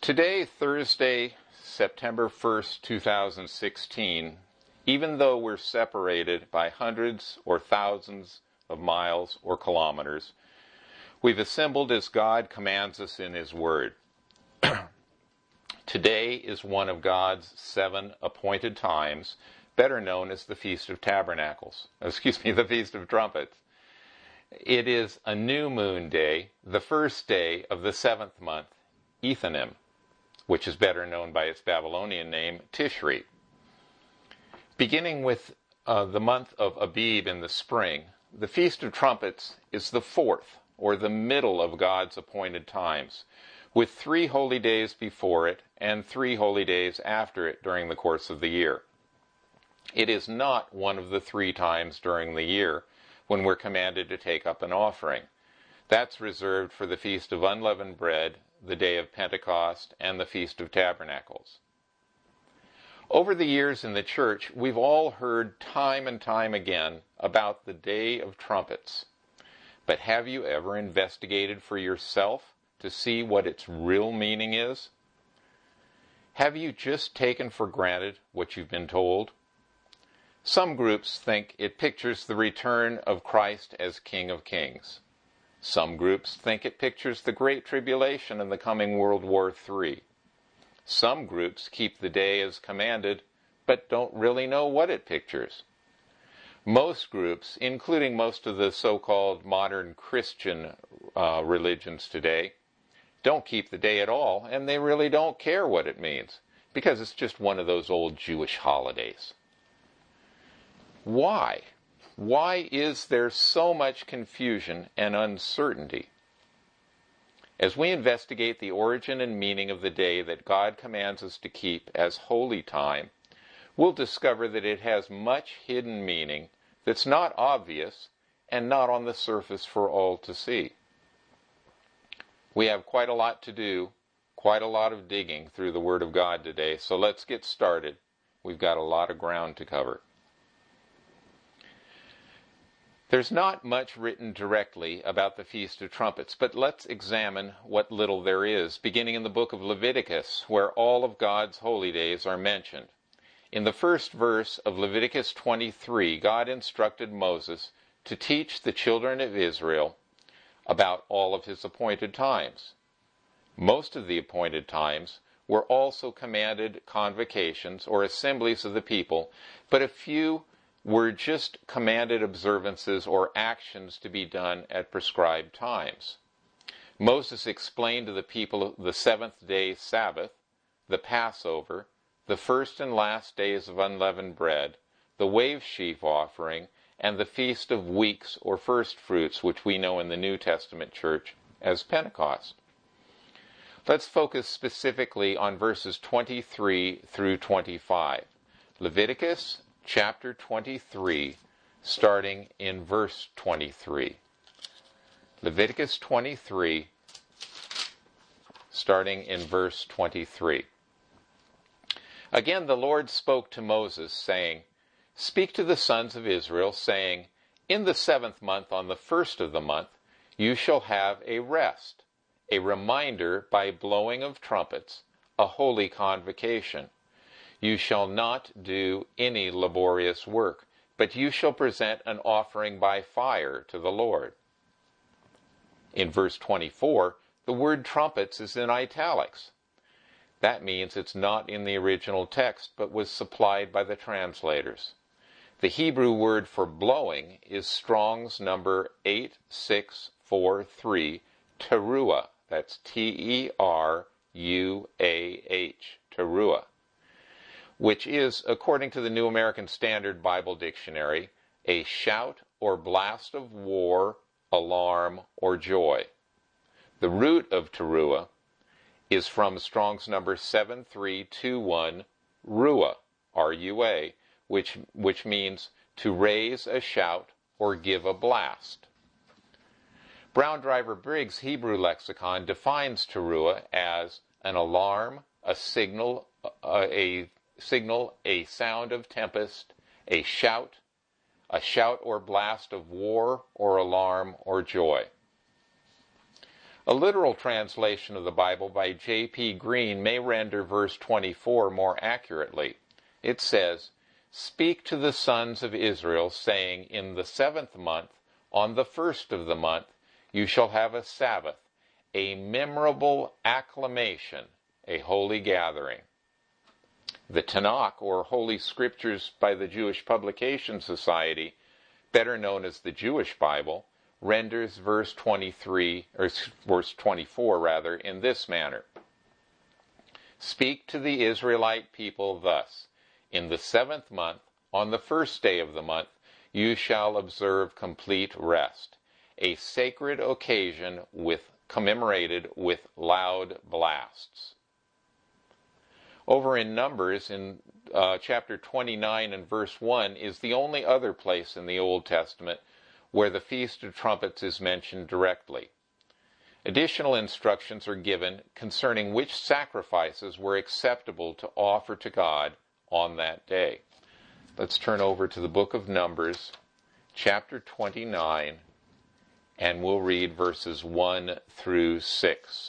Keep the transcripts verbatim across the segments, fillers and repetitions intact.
Today, Thursday, September first, two thousand sixteen, even though we're separated by hundreds or thousands of miles or kilometers, we've assembled as God commands us in His Word. Today is one of God's seven appointed times, better known as the Feast of Tabernacles. Excuse me, the Feast of Trumpets. It is a new moon day, the first day of the seventh month, Ethanim, which is better known by its Babylonian name, Tishri. Beginning with uh, the month of Abib in the spring, the Feast of Trumpets is the fourth, or the middle of God's appointed times, with three holy days before it and three holy days after it during the course of the year. It is not one of the three times during the year when we're commanded to take up an offering. That's reserved for the Feast of Unleavened Bread, the day of Pentecost, and the Feast of Tabernacles. Over the years in the church, we've all heard time and time again about the Day of Trumpets. But have you ever investigated for yourself to see what its real meaning is? Have you just taken for granted what you've been told? Some groups think it pictures the return of Christ as King of Kings. Some groups think it pictures the Great Tribulation and the coming World War Three. Some groups keep the day as commanded, but don't really know what it pictures. Most groups, including most of the so-called modern Christian uh, religions today, don't keep the day at all, and they really don't care what it means, because it's just one of those old Jewish holidays. Why? Why is there so much confusion and uncertainty? As we investigate the origin and meaning of the day that God commands us to keep as holy time, we'll discover that it has much hidden meaning that's not obvious and not on the surface for all to see. We have quite a lot to do, quite a lot of digging through the Word of God today, so let's get started. We've got a lot of ground to cover. There's not much written directly about the Feast of Trumpets, but let's examine what little there is, beginning in the book of Leviticus, where all of God's holy days are mentioned. In the first verse of Leviticus twenty-three, God instructed Moses to teach the children of Israel about all of his appointed times. Most of the appointed times were also commanded convocations or assemblies of the people, but a few were just commanded observances or actions to be done at prescribed times. Moses explained to the people the seventh day Sabbath, the Passover, the first and last days of unleavened bread, the wave sheaf offering, and the Feast of Weeks or First Fruits, which we know in the New Testament church as Pentecost. Let's focus specifically on verses twenty-three through twenty-five. Leviticus chapter twenty-three, starting in verse twenty-three. Leviticus twenty-three, starting in verse twenty-three. Again the Lord spoke to Moses, saying, "Speak to the sons of Israel, saying, In the seventh month, on the first of the month, you shall have a rest, a reminder by blowing of trumpets, a holy convocation. You shall not do any laborious work, but you shall present an offering by fire to the Lord." In verse twenty-four, the word trumpets is in italics. That means it's not in the original text, but was supplied by the translators. The Hebrew word for blowing is Strong's number eight six four three, teruah. That's T E R U A H, teruah, which is, according to the New American Standard Bible Dictionary, a shout or blast of war, alarm, or joy. The root of teruah is from Strong's number seven three two one, ruah, R U A, which, which means to raise a shout or give a blast. Brown Driver Briggs' Hebrew lexicon defines teruah as an alarm, a signal, a, a signal, a sound of tempest, a shout, a shout or blast of war or alarm or joy. A literal translation of the Bible by J P Green may render verse twenty-four more accurately. It says, "Speak to the sons of Israel, saying, in the seventh month, on the first of the month, you shall have a Sabbath, a memorable acclamation, a holy gathering." The Tanakh, or Holy Scriptures by the Jewish Publication Society, better known as the Jewish Bible, renders verse twenty-three, or verse twenty-four rather, in this manner. "Speak to the Israelite people thus, in the seventh month, on the first day of the month, you shall observe complete rest, a sacred occasion with commemorated with loud blasts." Over in Numbers, in uh, chapter twenty-nine and verse one, is the only other place in the Old Testament where the Feast of Trumpets is mentioned directly. Additional instructions are given concerning which sacrifices were acceptable to offer to God on that day. Let's turn over to the book of Numbers, chapter twenty-nine, and we'll read verses one through six.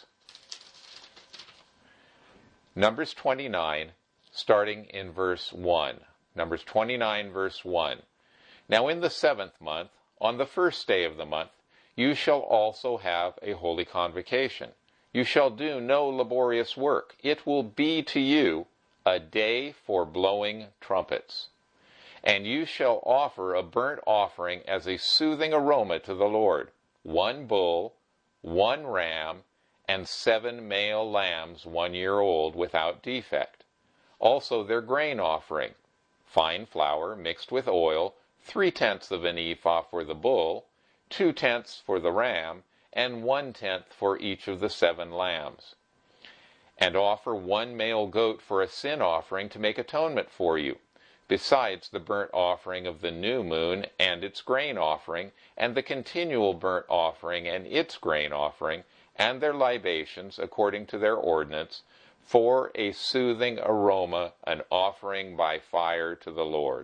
Numbers twenty-nine, starting in verse one. Numbers twenty-nine, verse one. "Now in the seventh month, on the first day of the month, you shall also have a holy convocation. You shall do no laborious work. It will be to you a day for blowing trumpets. And you shall offer a burnt offering as a soothing aroma to the Lord, one bull, one ram, and seven male lambs one year old without defect. Also their grain offering, fine flour mixed with oil, three-tenths of an ephah for the bull, two-tenths for the ram, and one-tenth for each of the seven lambs. And offer one male goat for a sin offering to make atonement for you, besides the burnt offering of the new moon and its grain offering, and the continual burnt offering and its grain offering, and their libations according to their ordinance, for a soothing aroma, an offering by fire to the Lord."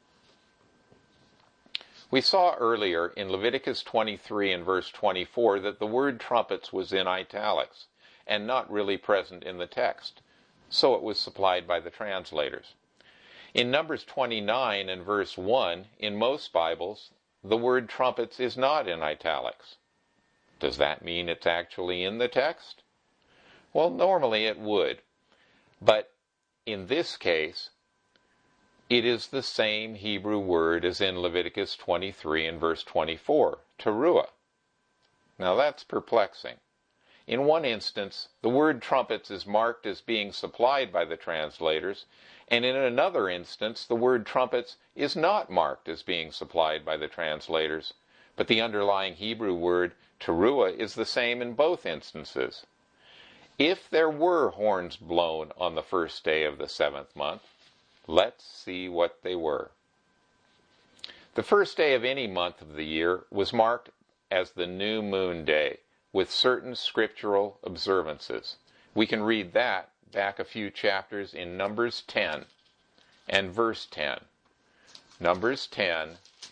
We saw earlier in Leviticus twenty-three and verse twenty-four that the word trumpets was in italics and not really present in the text, so it was supplied by the translators. In Numbers twenty-nine and verse one, in most Bibles, the word trumpets is not in italics. Does that mean it's actually in the text? Well, normally it would. But in this case, it is the same Hebrew word as in Leviticus twenty-three and verse twenty-four, teruah. Now that's perplexing. In one instance, the word trumpets is marked as being supplied by the translators, and in another instance, the word trumpets is not marked as being supplied by the translators, but the underlying Hebrew word teruah is the same in both instances. If there were horns blown on the first day of the seventh month, let's see what they were. The first day of any month of the year was marked as the new moon day, with certain scriptural observances. We can read that back a few chapters in Numbers ten and verse ten. Numbers ten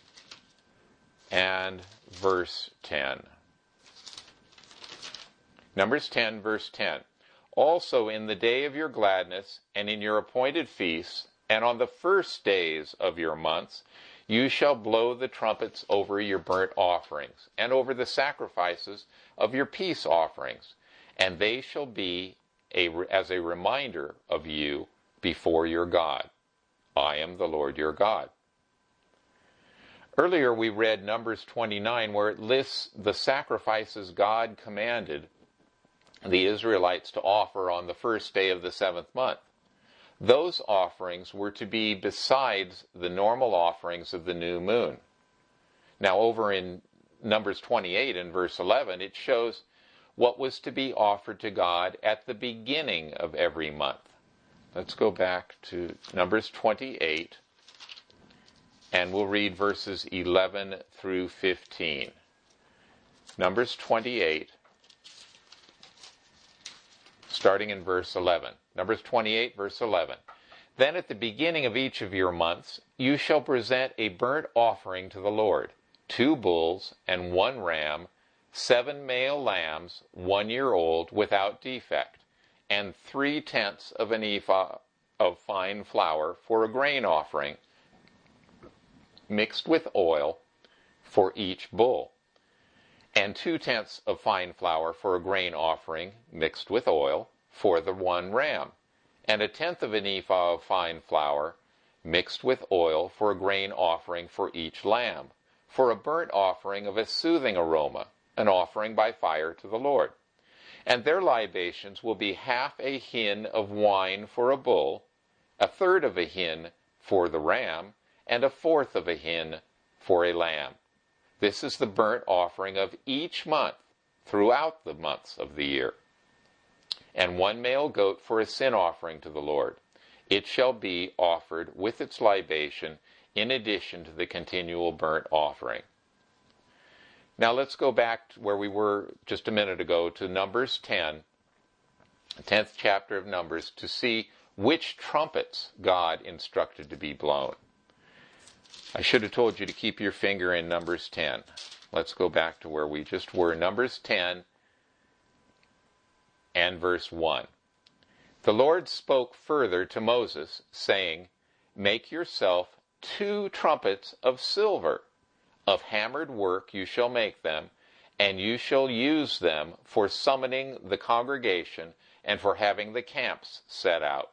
and verse ten. Numbers ten, verse ten. "Also in the day of your gladness, and in your appointed feasts, and on the first days of your months, you shall blow the trumpets over your burnt offerings, and over the sacrifices of your peace offerings, and they shall be a, as a reminder of you before your God. I am the Lord your God." Earlier we read Numbers twenty-nine, where it lists the sacrifices God commanded the Israelites to offer on the first day of the seventh month. Those offerings were to be besides the normal offerings of the new moon. Now over in Numbers twenty-eight and verse eleven, it shows what was to be offered to God at the beginning of every month. Let's go back to Numbers twenty-eight, and we'll read verses eleven through fifteen. Numbers twenty-eight, starting in verse eleven. Numbers twenty-eight, verse eleven. "Then at the beginning of each of your months, you shall present a burnt offering to the Lord, two bulls and one ram, seven male lambs, one year old, without defect, and three-tenths of an ephah of fine flour for a grain offering, mixed with oil, for each bull, and two-tenths of fine flour for a grain offering, mixed with oil, for the one ram, and a tenth of an ephah of fine flour, mixed with oil, for a grain offering for each lamb, for a burnt offering of a soothing aroma, an offering by fire to the Lord. And their libations will be half a hin of wine for a bull, a third of a hin for the ram, and a fourth of a hin for a lamb. This is the burnt offering of each month throughout the months of the year. And one male goat for a sin offering to the Lord. It shall be offered with its libation in addition to the continual burnt offering. Now let's go back to where we were just a minute ago, to Numbers ten, the tenth chapter of Numbers, to see which trumpets God instructed to be blown. I should have told you to keep your finger in Numbers ten. Let's go back to where we just were. Numbers ten and verse one. The Lord spoke further to Moses, saying, Make yourself two trumpets of silver. Of hammered work you shall make them, and you shall use them for summoning the congregation and for having the camps set out.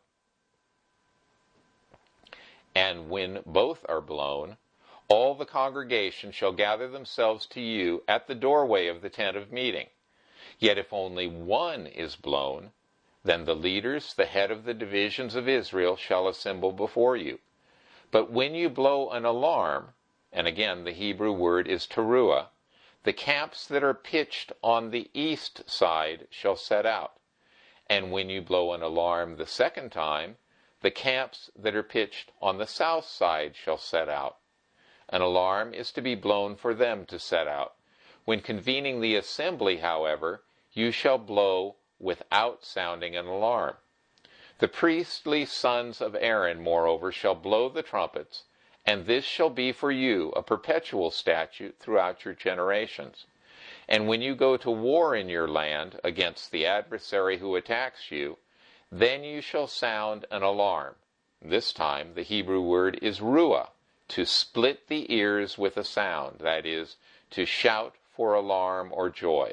And when both are blown, all the congregation shall gather themselves to you at the doorway of the tent of meeting. Yet if only one is blown, then the leaders, the head of the divisions of Israel, shall assemble before you. But when you blow an alarm, and again the Hebrew word is teruah, the camps that are pitched on the east side shall set out. And when you blow an alarm the second time, the camps that are pitched on the south side shall set out. An alarm is to be blown for them to set out. When convening the assembly, however, you shall blow without sounding an alarm. The priestly sons of Aaron, moreover, shall blow the trumpets, and this shall be for you a perpetual statute throughout your generations. And when you go to war in your land against the adversary who attacks you, then you shall sound an alarm. This time the Hebrew word is ruah, to split the ears with a sound, that is, to shout for alarm or joy.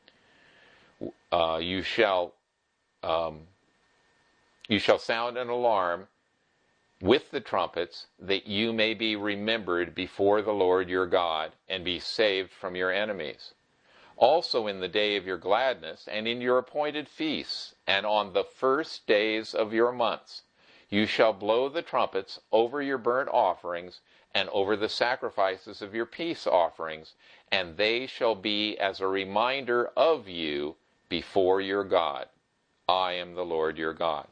Uh, you shall um, you shall sound an alarm with the trumpets, that you may be remembered before the Lord your God, and be saved from your enemies. Also in the day of your gladness, and in your appointed feasts, and on the first days of your months, you shall blow the trumpets over your burnt offerings, and over the sacrifices of your peace offerings, and they shall be as a reminder of you before your God. I am the Lord your God.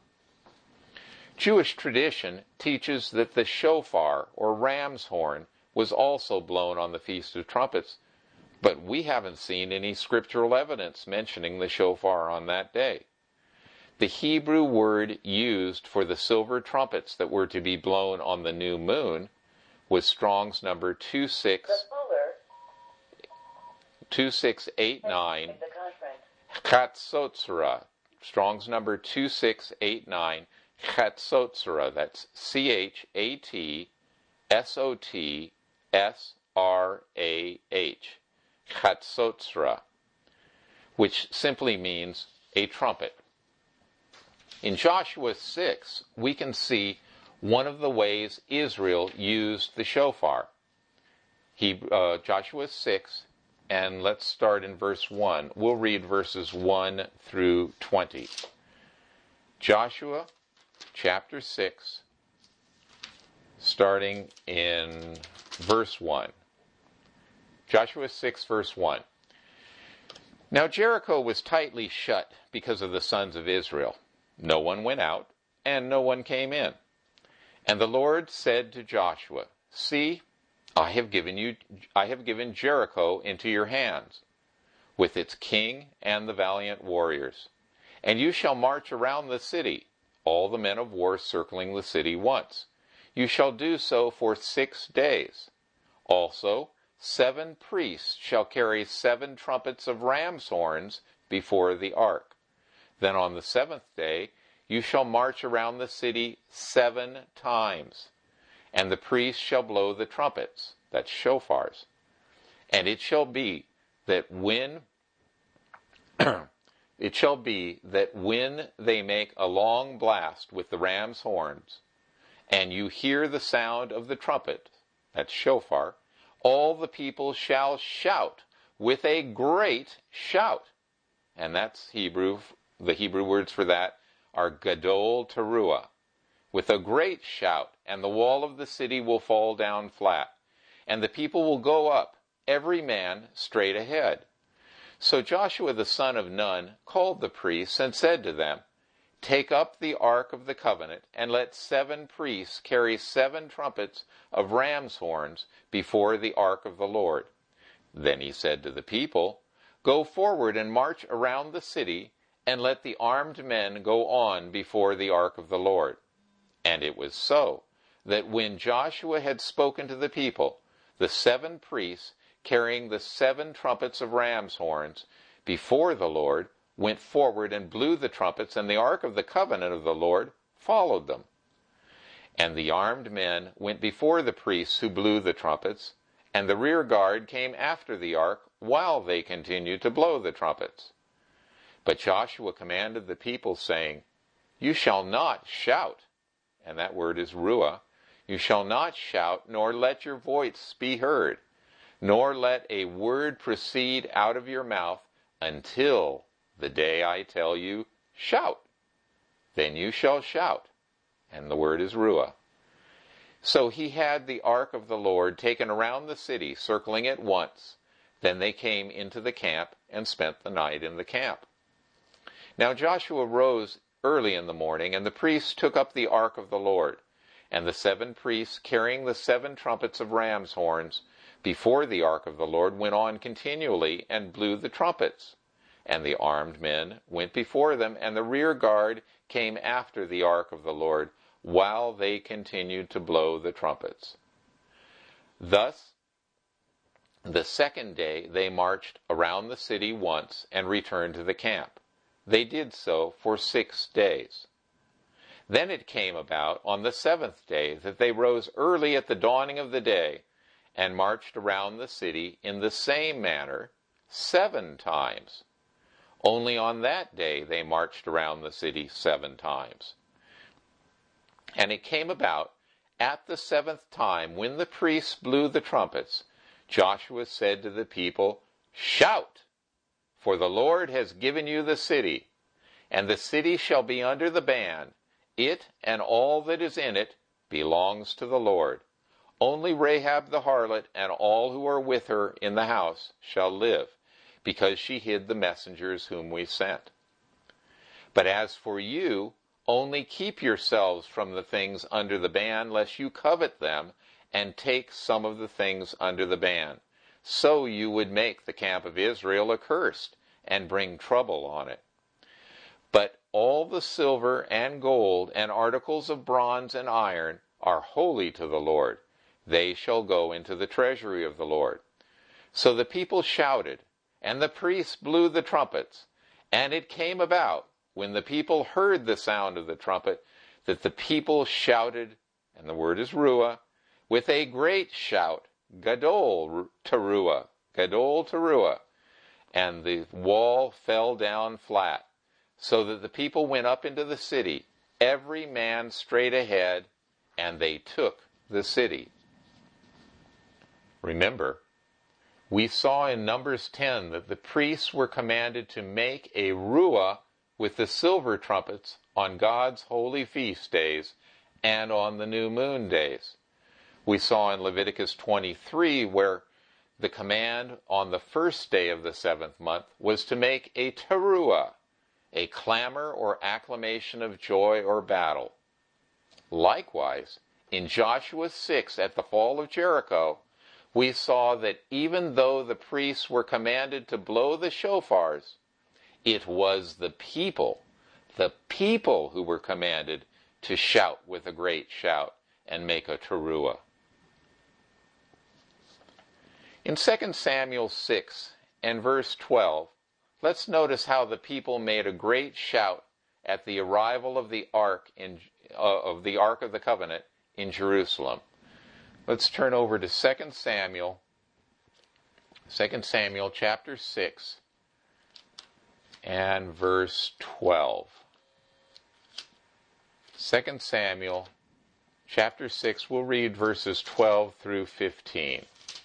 Jewish tradition teaches that the shofar, or ram's horn, was also blown on the Feast of Trumpets, but we haven't seen any scriptural evidence mentioning the shofar on that day. The Hebrew word used for the silver trumpets that were to be blown on the new moon was Strong's number two six eight nine, Chatzotzra. Strong's number two six eight nine, Chatzotzra. That's C H A T S O T S R A H. Chatzotzra, which simply means a trumpet. In Joshua six, we can see one of the ways Israel used the shofar. He, uh, Joshua six, and let's start in verse one. We'll read verses one through twenty. Joshua chapter six, starting in verse one. Joshua six, verse one. Now Jericho was tightly shut because of the sons of Israel. No one went out, and no one came in. And the Lord said to Joshua, See, I have given you, I have given Jericho into your hands, with its king and the valiant warriors. And you shall march around the city, all the men of war circling the city once. You shall do so for six days. Also, seven priests shall carry seven trumpets of ram's horns before the ark. Then on the seventh day you shall march around the city seven times, and the priests shall blow the trumpets, that's shofars. And it shall be that when it shall be that when they make a long blast with the ram's horns, and you hear the sound of the trumpet, that's shofar, all the people shall shout with a great shout. And that's Hebrew, the Hebrew words for that are gadol teruah, with a great shout, and the wall of the city will fall down flat, and the people will go up, every man straight ahead. So Joshua the son of Nun called the priests and said to them, Take up the ark of the covenant, and let seven priests carry seven trumpets of ram's horns before the ark of the Lord. Then he said to the people, Go forward and march around the city, and let the armed men go on before the ark of the Lord. And it was so, that when Joshua had spoken to the people, the seven priests, carrying the seven trumpets of ram's horns before the Lord, went forward and blew the trumpets, and the ark of the covenant of the Lord followed them. And the armed men went before the priests who blew the trumpets, and the rear guard came after the ark while they continued to blow the trumpets. But Joshua commanded the people, saying, You shall not shout, and that word is ruah, you shall not shout, nor let your voice be heard, nor let a word proceed out of your mouth until the day I tell you, shout. Then you shall shout. And the word is ruah. So he had the ark of the Lord taken around the city, circling it once. Then they came into the camp and spent the night in the camp. Now Joshua rose early in the morning, and the priests took up the ark of the Lord. And the seven priests, carrying the seven trumpets of ram's horns before the ark of the Lord, went on continually and blew the trumpets. And the armed men went before them, and the rear guard came after the ark of the Lord, while they continued to blow the trumpets. Thus, the second day they marched around the city once and returned to the camp. They did so for six days. Then it came about on the seventh day that they rose early at the dawning of the day and marched around the city in the same manner seven times. Only on that day they marched around the city seven times. And it came about at the seventh time, when the priests blew the trumpets, Joshua said to the people, Shout, for the Lord has given you the city, and the city shall be under the ban. It and all that is in it belongs to the Lord. Only Rahab the harlot and all who are with her in the house shall live, because she hid the messengers whom we sent. But as for you, only keep yourselves from the things under the ban, lest you covet them and take some of the things under the ban. So you would make the camp of Israel accursed and bring trouble on it. But all the silver and gold and articles of bronze and iron are holy to the Lord. They shall go into the treasury of the Lord. So the people shouted, and the priests blew the trumpets. And it came about, when the people heard the sound of the trumpet, that the people shouted, and the word is ruah, with a great shout, gadol teruah, gadol teruah, and the wall fell down flat, so that the people went up into the city, every man straight ahead, and they took the city. Remember, we saw in Numbers ten that the priests were commanded to make a ruah with the silver trumpets on God's holy feast days and on the new moon days. We saw in Leviticus twenty-three where the command on the first day of the seventh month was to make a teruah, a clamor or acclamation of joy or battle. Likewise, in Joshua six at the fall of Jericho, we saw that even though the priests were commanded to blow the shofars, it was the people, the people who were commanded to shout with a great shout and make a teruah. In Second Samuel six and verse twelve, let's notice how the people made a great shout at the arrival of the ark in uh, of the Ark of the Covenant in Jerusalem. Let's turn over to Second Samuel, Second Samuel chapter six and verse twelve. Second Samuel chapter six, we'll read verses twelve through fifteen.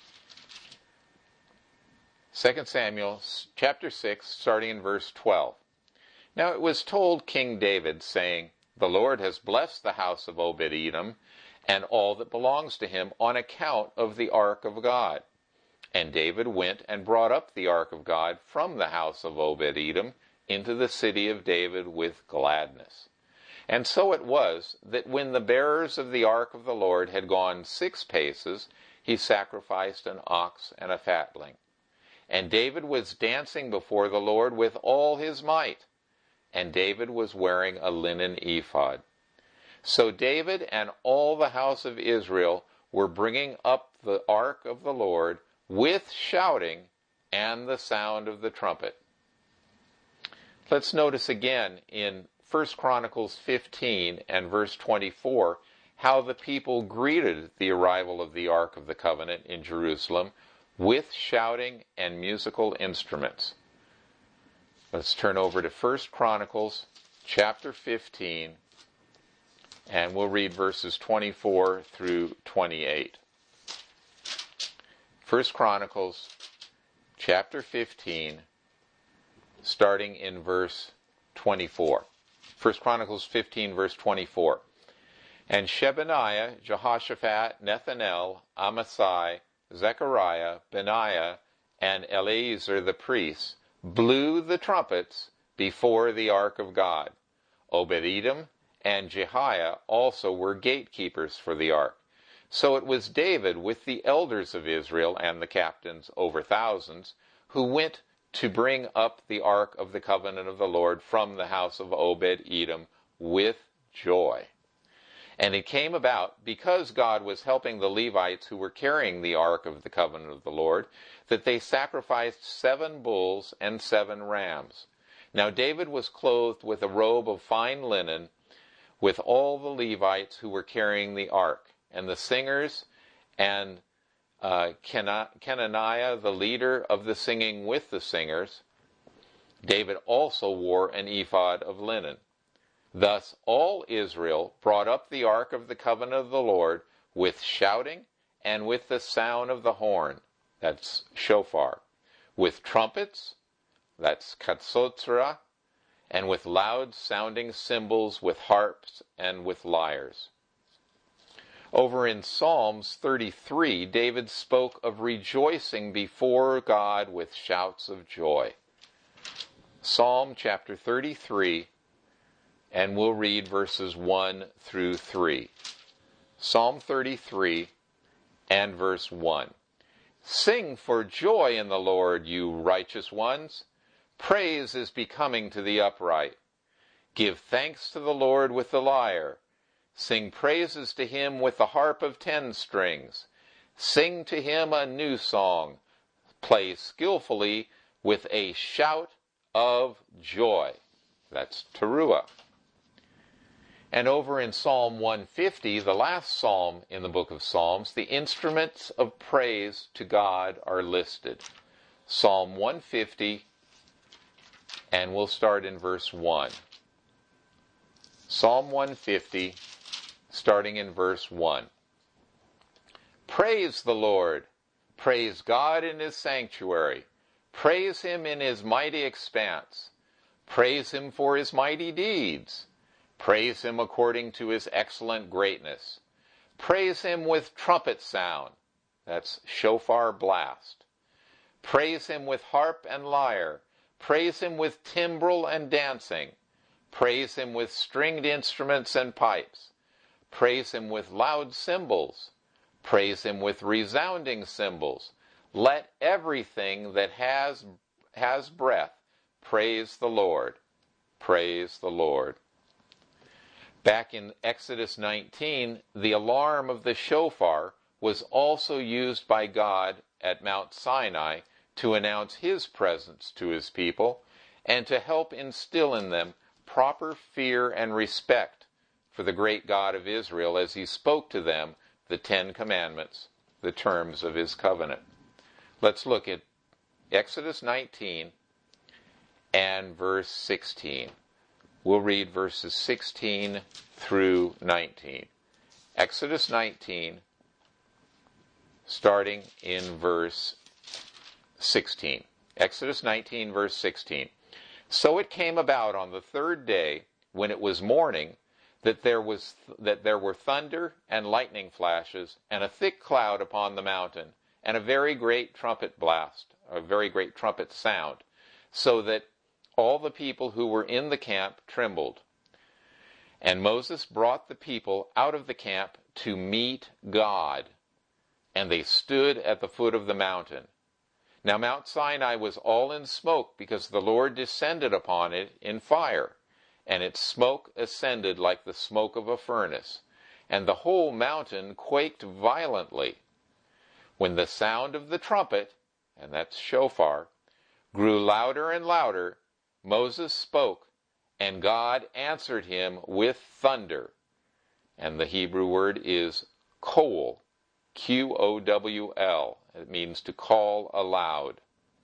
Second Samuel chapter six, starting in verse twelve. Now it was told King David, saying, The Lord has blessed the house of Obed-Edom and all that belongs to him on account of the ark of God. And David went and brought up the ark of God from the house of Obed-Edom into the city of David with gladness. And so it was that when the bearers of the ark of the Lord had gone six paces, he sacrificed an ox and a fatling. And David was dancing before the Lord with all his might. And David was wearing a linen ephod. So David and all the house of Israel were bringing up the ark of the Lord with shouting and the sound of the trumpet. Let's notice again in First Chronicles fifteen and verse twenty-four how the people greeted the arrival of the Ark of the Covenant in Jerusalem with shouting and musical instruments. Let's turn over to First Chronicles chapter fifteen, and we'll read verses twenty-four through twenty-eight. First Chronicles chapter fifteen, starting in verse twenty-four. First Chronicles fifteen, verse twenty-four. And Shebaniah, Jehoshaphat, Nethanel, Amasai, Zechariah, Benaiah, and Eleazar the priests blew the trumpets before the ark of God. Obed-Edom and Jehiah also were gatekeepers for the ark. So it was David with the elders of Israel and the captains over thousands who went to bring up the ark of the covenant of the Lord from the house of Obed-Edom with joy. And it came about, because God was helping the Levites who were carrying the ark of the covenant of the Lord, that they sacrificed seven bulls and seven rams. Now David was clothed with a robe of fine linen, with all the Levites who were carrying the ark, and the singers, and uh, Kenaniah, the leader of the singing with the singers. David also wore an ephod of linen. Thus all Israel brought up the ark of the covenant of the Lord with shouting and with the sound of the horn, that's shofar, with trumpets, that's katsotzra, and with loud sounding cymbals, with harps, and with lyres. Over in Psalms thirty-three, David spoke of rejoicing before God with shouts of joy. Psalm chapter thirty-three, and we'll read verses one through three. Psalm thirty-three and verse one. Sing for joy in the Lord, you righteous ones. Praise is becoming to the upright. Give thanks to the Lord with the lyre. Sing praises to him with the harp of ten strings. Sing to him a new song. Play skillfully with a shout of joy. That's teruah. And over in Psalm one fifty, the last psalm in the book of Psalms, the instruments of praise to God are listed. Psalm one fifty, and we'll start in verse one. Psalm one fifty, starting in verse one. Praise the Lord. Praise God in his sanctuary. Praise him in his mighty expanse. Praise him for his mighty deeds. Praise him according to his excellent greatness. Praise him with trumpet sound. That's shofar blast. Praise him with harp and lyre. Praise him with timbrel and dancing. Praise him with stringed instruments and pipes. Praise him with loud cymbals. Praise him with resounding cymbals. Let everything that has, has breath praise the Lord. Praise the Lord. Back in Exodus nineteen, the alarm of the shofar was also used by God at Mount Sinai to announce his presence to his people and to help instill in them proper fear and respect for the great God of Israel as he spoke to them the Ten Commandments, the terms of his covenant. Let's look at Exodus nineteen and verse sixteen. We'll read verses sixteen through nineteen. Exodus nineteen, starting in verse sixteen. Exodus nineteen, verse sixteen. So it came about on the third day, when it was morning, that there was that there were thunder and lightning flashes, and a thick cloud upon the mountain, and a very great trumpet blast, a very great trumpet sound, so that all the people who were in the camp trembled. And Moses brought the people out of the camp to meet God, and they stood at the foot of the mountain. Now Mount Sinai was all in smoke, because the Lord descended upon it in fire, and its smoke ascended like the smoke of a furnace, and the whole mountain quaked violently. When the sound of the trumpet, and that's shofar, grew louder and louder, Moses spoke, and God answered him with thunder. And the Hebrew word is kol, Q O W L. It means to call aloud.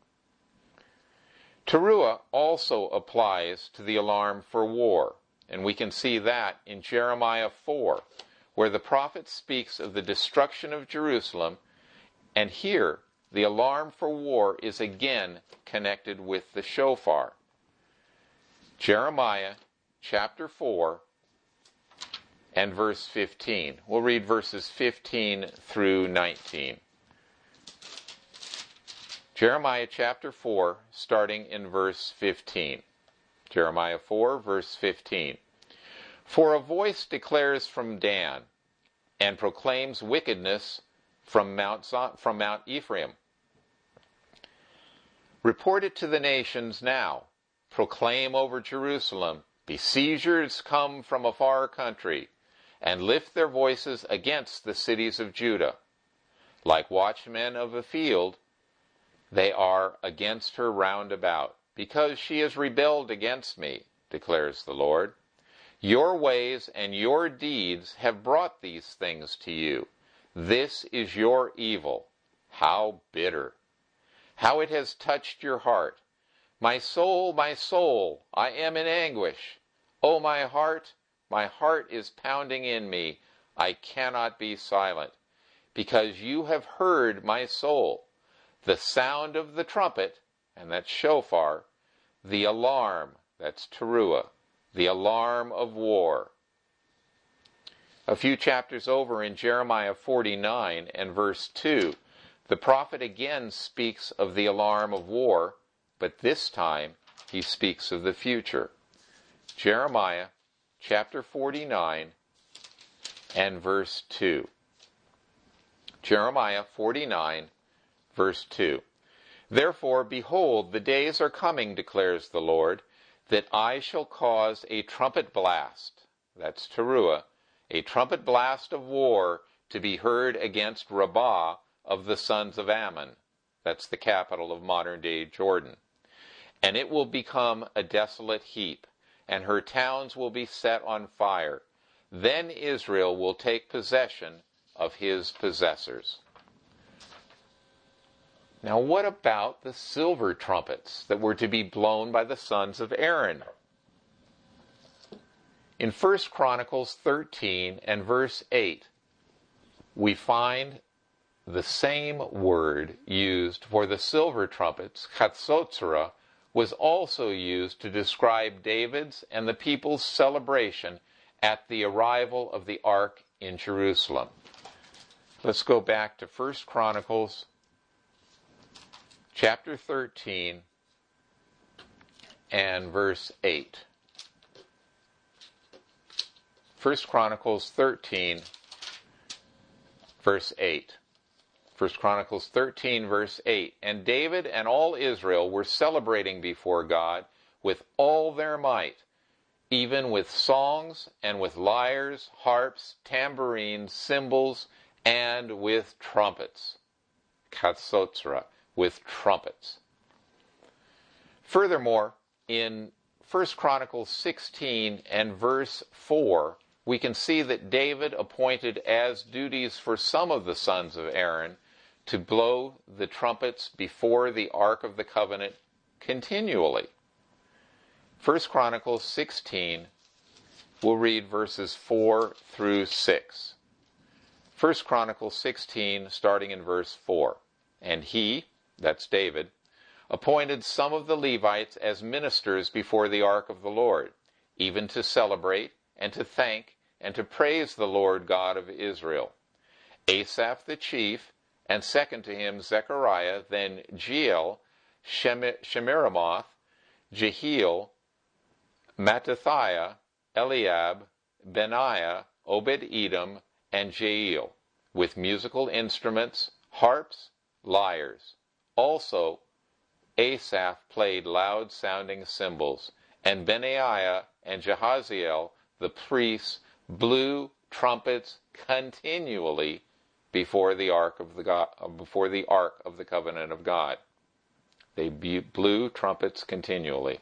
Teruah also applies to the alarm for war, and we can see that in Jeremiah four, where the prophet speaks of the destruction of Jerusalem, and here the alarm for war is again connected with the shofar. Jeremiah chapter four and verse fifteen. We'll read verses fifteen through nineteen. Jeremiah chapter four, starting in verse fifteen. Jeremiah four, verse fifteen. For a voice declares from Dan, and proclaims wickedness from Mount, from Mount Ephraim. Report it to the nations now. Proclaim over Jerusalem, besiegers come from a far country, and lift their voices against the cities of Judah. Like watchmen of a field, they are against her round about, because she has rebelled against me, declares the Lord. Your ways and your deeds have brought these things to you. This is your evil. How bitter! How it has touched your heart. My soul, my soul, I am in anguish. O my heart, my heart is pounding in me. I cannot be silent, because you have heard my soul, the sound of the trumpet, and that's shofar, the alarm, that's teruah, the alarm of war. A few chapters over in Jeremiah forty-nine and verse two, the prophet again speaks of the alarm of war, but this time he speaks of the future. Jeremiah chapter forty-nine and verse two. Jeremiah forty-nine, verse two. Therefore, behold, the days are coming, declares the Lord, that I shall cause a trumpet blast, that's teruah, a trumpet blast of war to be heard against Rabbah of the sons of Ammon, that's the capital of modern-day Jordan. And it will become a desolate heap, and her towns will be set on fire. Then Israel will take possession of his possessors. Now what about the silver trumpets that were to be blown by the sons of Aaron? In First Chronicles thirteen and verse eight, we find the same word used for the silver trumpets, chatzotzra, was also used to describe David's and the people's celebration at the arrival of the ark in Jerusalem. Let's go back to First Chronicles chapter thirteen and verse eight. First Chronicles thirteen, verse eight. First Chronicles thirteen, verse eight. And David and all Israel were celebrating before God with all their might, even with songs and with lyres, harps, tambourines, cymbals, and with trumpets. katsotsra, with trumpets. Furthermore, in First Chronicles sixteen and verse four, we can see that David appointed as duties for some of the sons of Aaron to blow the trumpets before the Ark of the Covenant continually. First Chronicles sixteen, we'll read verses four through six. First Chronicles sixteen, starting in verse four. And he, that's David, appointed some of the Levites as ministers before the ark of the Lord, even to celebrate and to thank and to praise the Lord God of Israel. Asaph the chief, and second to him Zechariah, then Jeiel, Shemiramoth, Jehiel, Mattithiah, Eliab, Benaiah, Obed-Edom, and Jeiel, with musical instruments, harps, lyres. Also, Asaph played loud-sounding cymbals, and Benaiah and Jehaziel, the priests, blew trumpets continually before the ark of the God, before the ark of the covenant of God. They blew trumpets continually.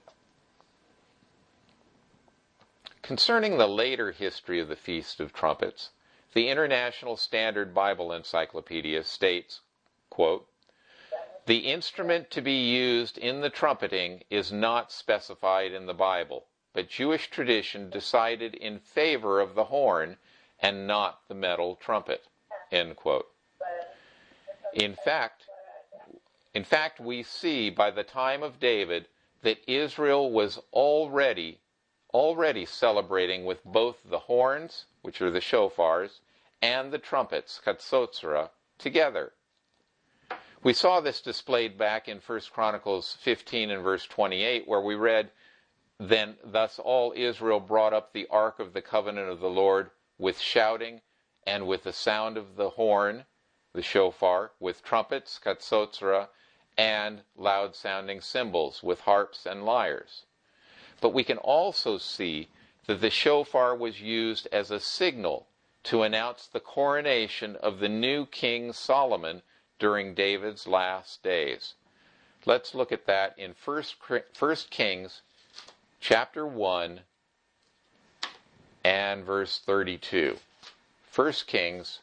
Concerning the later history of the Feast of Trumpets, the International Standard Bible Encyclopedia states, quote, "The instrument to be used in the trumpeting is not specified in the Bible, but Jewish tradition decided in favor of the horn and not the metal trumpet." End quote. In fact, in fact, we see by the time of David that Israel was already already celebrating with both the horns, which are the shofars, and the trumpets, katsotsra, together. We saw this displayed back in First Chronicles fifteen and verse twenty-eight, where we read, "Then thus all Israel brought up the ark of the covenant of the Lord with shouting and with the sound of the horn, the shofar, with trumpets, katsotsra, and loud-sounding cymbals, with harps and lyres." But we can also see that the shofar was used as a signal to announce the coronation of the new King Solomon during David's last days. Let's look at that in First Kings chapter one and verse thirty-two. First Kings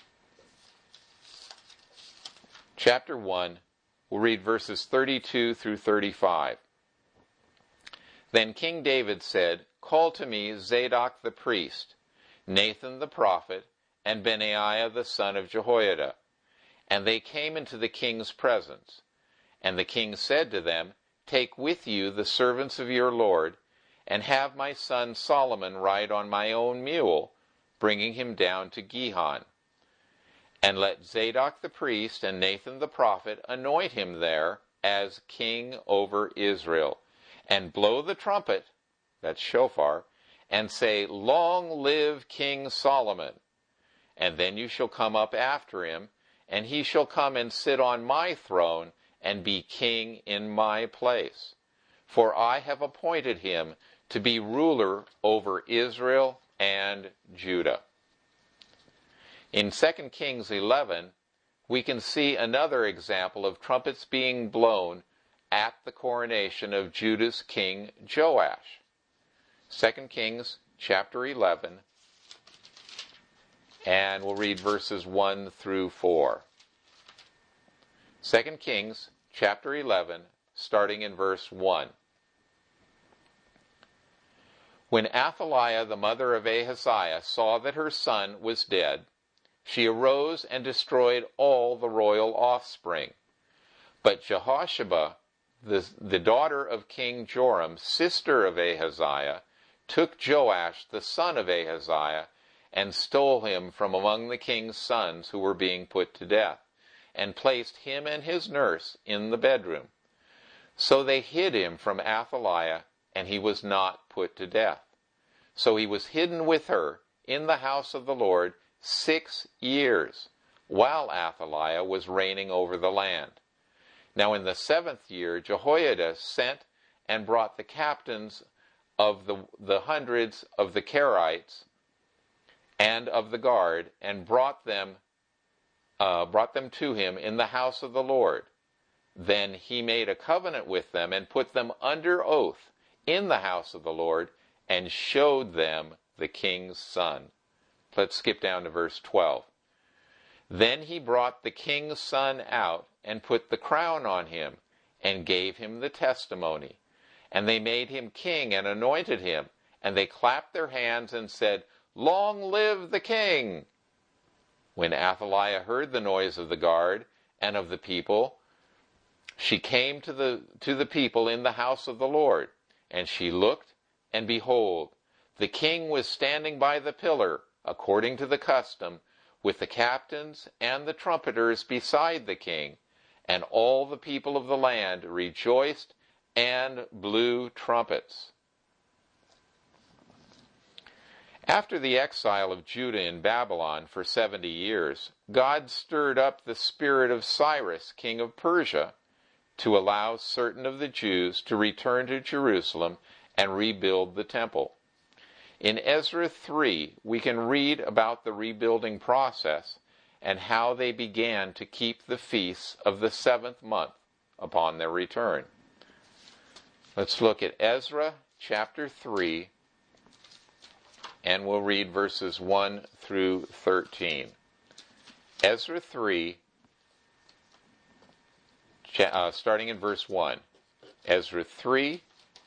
chapter one, we'll read verses thirty-two through thirty-five. Then King David said, "Call to me Zadok the priest, Nathan the prophet, and Benaiah the son of Jehoiada." And they came into the king's presence. And the king said to them, "Take with you the servants of your Lord, and have my son Solomon ride on my own mule, bringing him down to Gihon. And let Zadok the priest and Nathan the prophet anoint him there as king over Israel, and blow the trumpet," that's shofar, "and say, 'Long live King Solomon.' And then you shall come up after him, and he shall come and sit on my throne and be king in my place. For I have appointed him to be ruler over Israel and Judah." In Second Kings eleven, we can see another example of trumpets being blown at the coronation of Judah's king Joash. Second Kings chapter eleven, and we'll read verses one through four. Second Kings chapter eleven, starting in verse one. When Athaliah, the mother of Ahaziah, saw that her son was dead, she arose and destroyed all the royal offspring. But Jehosheba, the, the daughter of King Joram, sister of Ahaziah, took Joash, the son of Ahaziah, and stole him from among the king's sons who were being put to death, and placed him and his nurse in the bedroom. So they hid him from Athaliah, and he was not put to death. So he was hidden with her in the house of the Lord six years, while Athaliah was reigning over the land. Now in the seventh year, Jehoiada sent and brought the captains of the, the hundreds of the Kerites and of the guard, and brought them uh, brought them to him in the house of the Lord. Then he made a covenant with them and put them under oath in the house of the Lord and showed them the king's son. Let's skip down to verse twelve. Then he brought the king's son out and put the crown on him and gave him the testimony. And they made him king and anointed him. And they clapped their hands and said, "Long live the king!" When Athaliah heard the noise of the guard and of the people, she came to the, to the people in the house of the Lord. And she looked, and behold, the king was standing by the pillar, according to the custom, with the captains and the trumpeters beside the king. And all the people of the land rejoiced and blew trumpets. After the exile of Judah in Babylon for seventy years, God stirred up the spirit of Cyrus, king of Persia, to allow certain of the Jews to return to Jerusalem and rebuild the temple. In Ezra three, we can read about the rebuilding process and how they began to keep the feasts of the seventh month upon their return. Let's look at Ezra chapter three, and we'll read verses one through thirteen. Ezra three, uh, starting in verse one. Ezra three,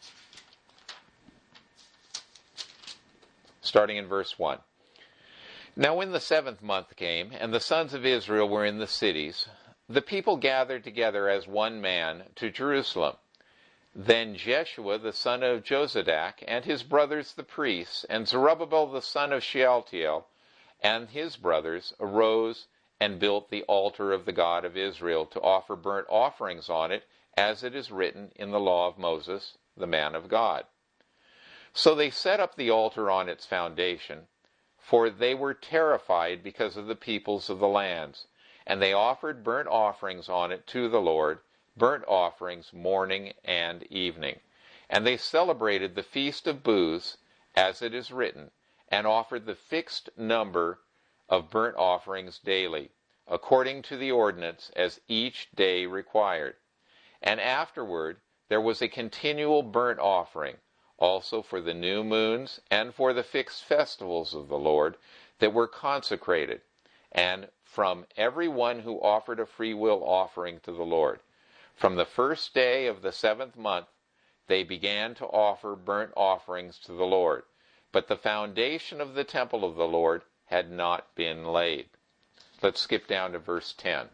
starting in verse one. Now when the seventh month came, and the sons of Israel were in the cities, the people gathered together as one man to Jerusalem. Then Jeshua the son of Jozadak, and his brothers the priests, and Zerubbabel the son of Shealtiel, and his brothers, arose and built the altar of the God of Israel, to offer burnt offerings on it, as it is written in the law of Moses, the man of God. So they set up the altar on its foundation, for they were terrified because of the peoples of the lands. And they offered burnt offerings on it to the Lord, burnt offerings morning and evening. And they celebrated the feast of booths, as it is written, and offered the fixed number of burnt offerings daily, according to the ordinance as each day required. And afterward there was a continual burnt offering, also for the new moons and for the fixed festivals of the Lord that were consecrated, and from every one who offered a freewill offering to the Lord. From the first day of the seventh month they began to offer burnt offerings to the Lord, but the foundation of the temple of the Lord had not been laid. Let's skip down to verse ten.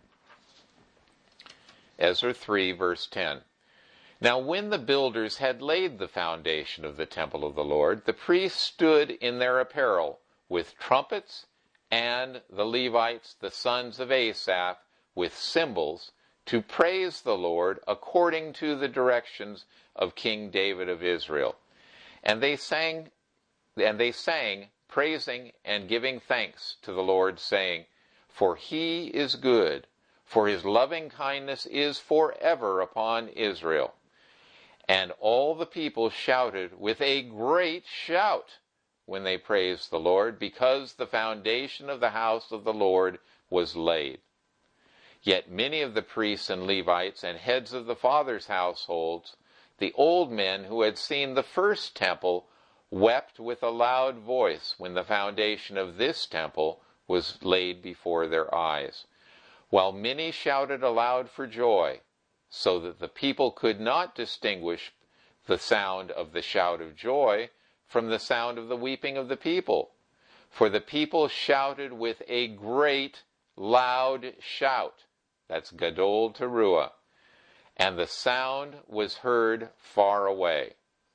Ezra three, verse ten. Now when the builders had laid the foundation of the temple of the Lord, the priests stood in their apparel with trumpets, and the Levites, the sons of Asaph, with cymbals, to praise the Lord according to the directions of King David of Israel. And they sang, and they sang, praising and giving thanks to the Lord, saying, "For he is good, for his loving kindness is forever upon Israel." And all the people shouted with a great shout when they praised the Lord, because the foundation of the house of the Lord was laid. Yet many of the priests and Levites and heads of the fathers' households, the old men who had seen the first temple, wept with a loud voice when the foundation of this temple was laid before their eyes, while many shouted aloud for joy, so that the people could not distinguish the sound of the shout of joy from the sound of the weeping of the people. For the people shouted with a great, loud shout. That's Gadol Teruah. And the sound was heard far away.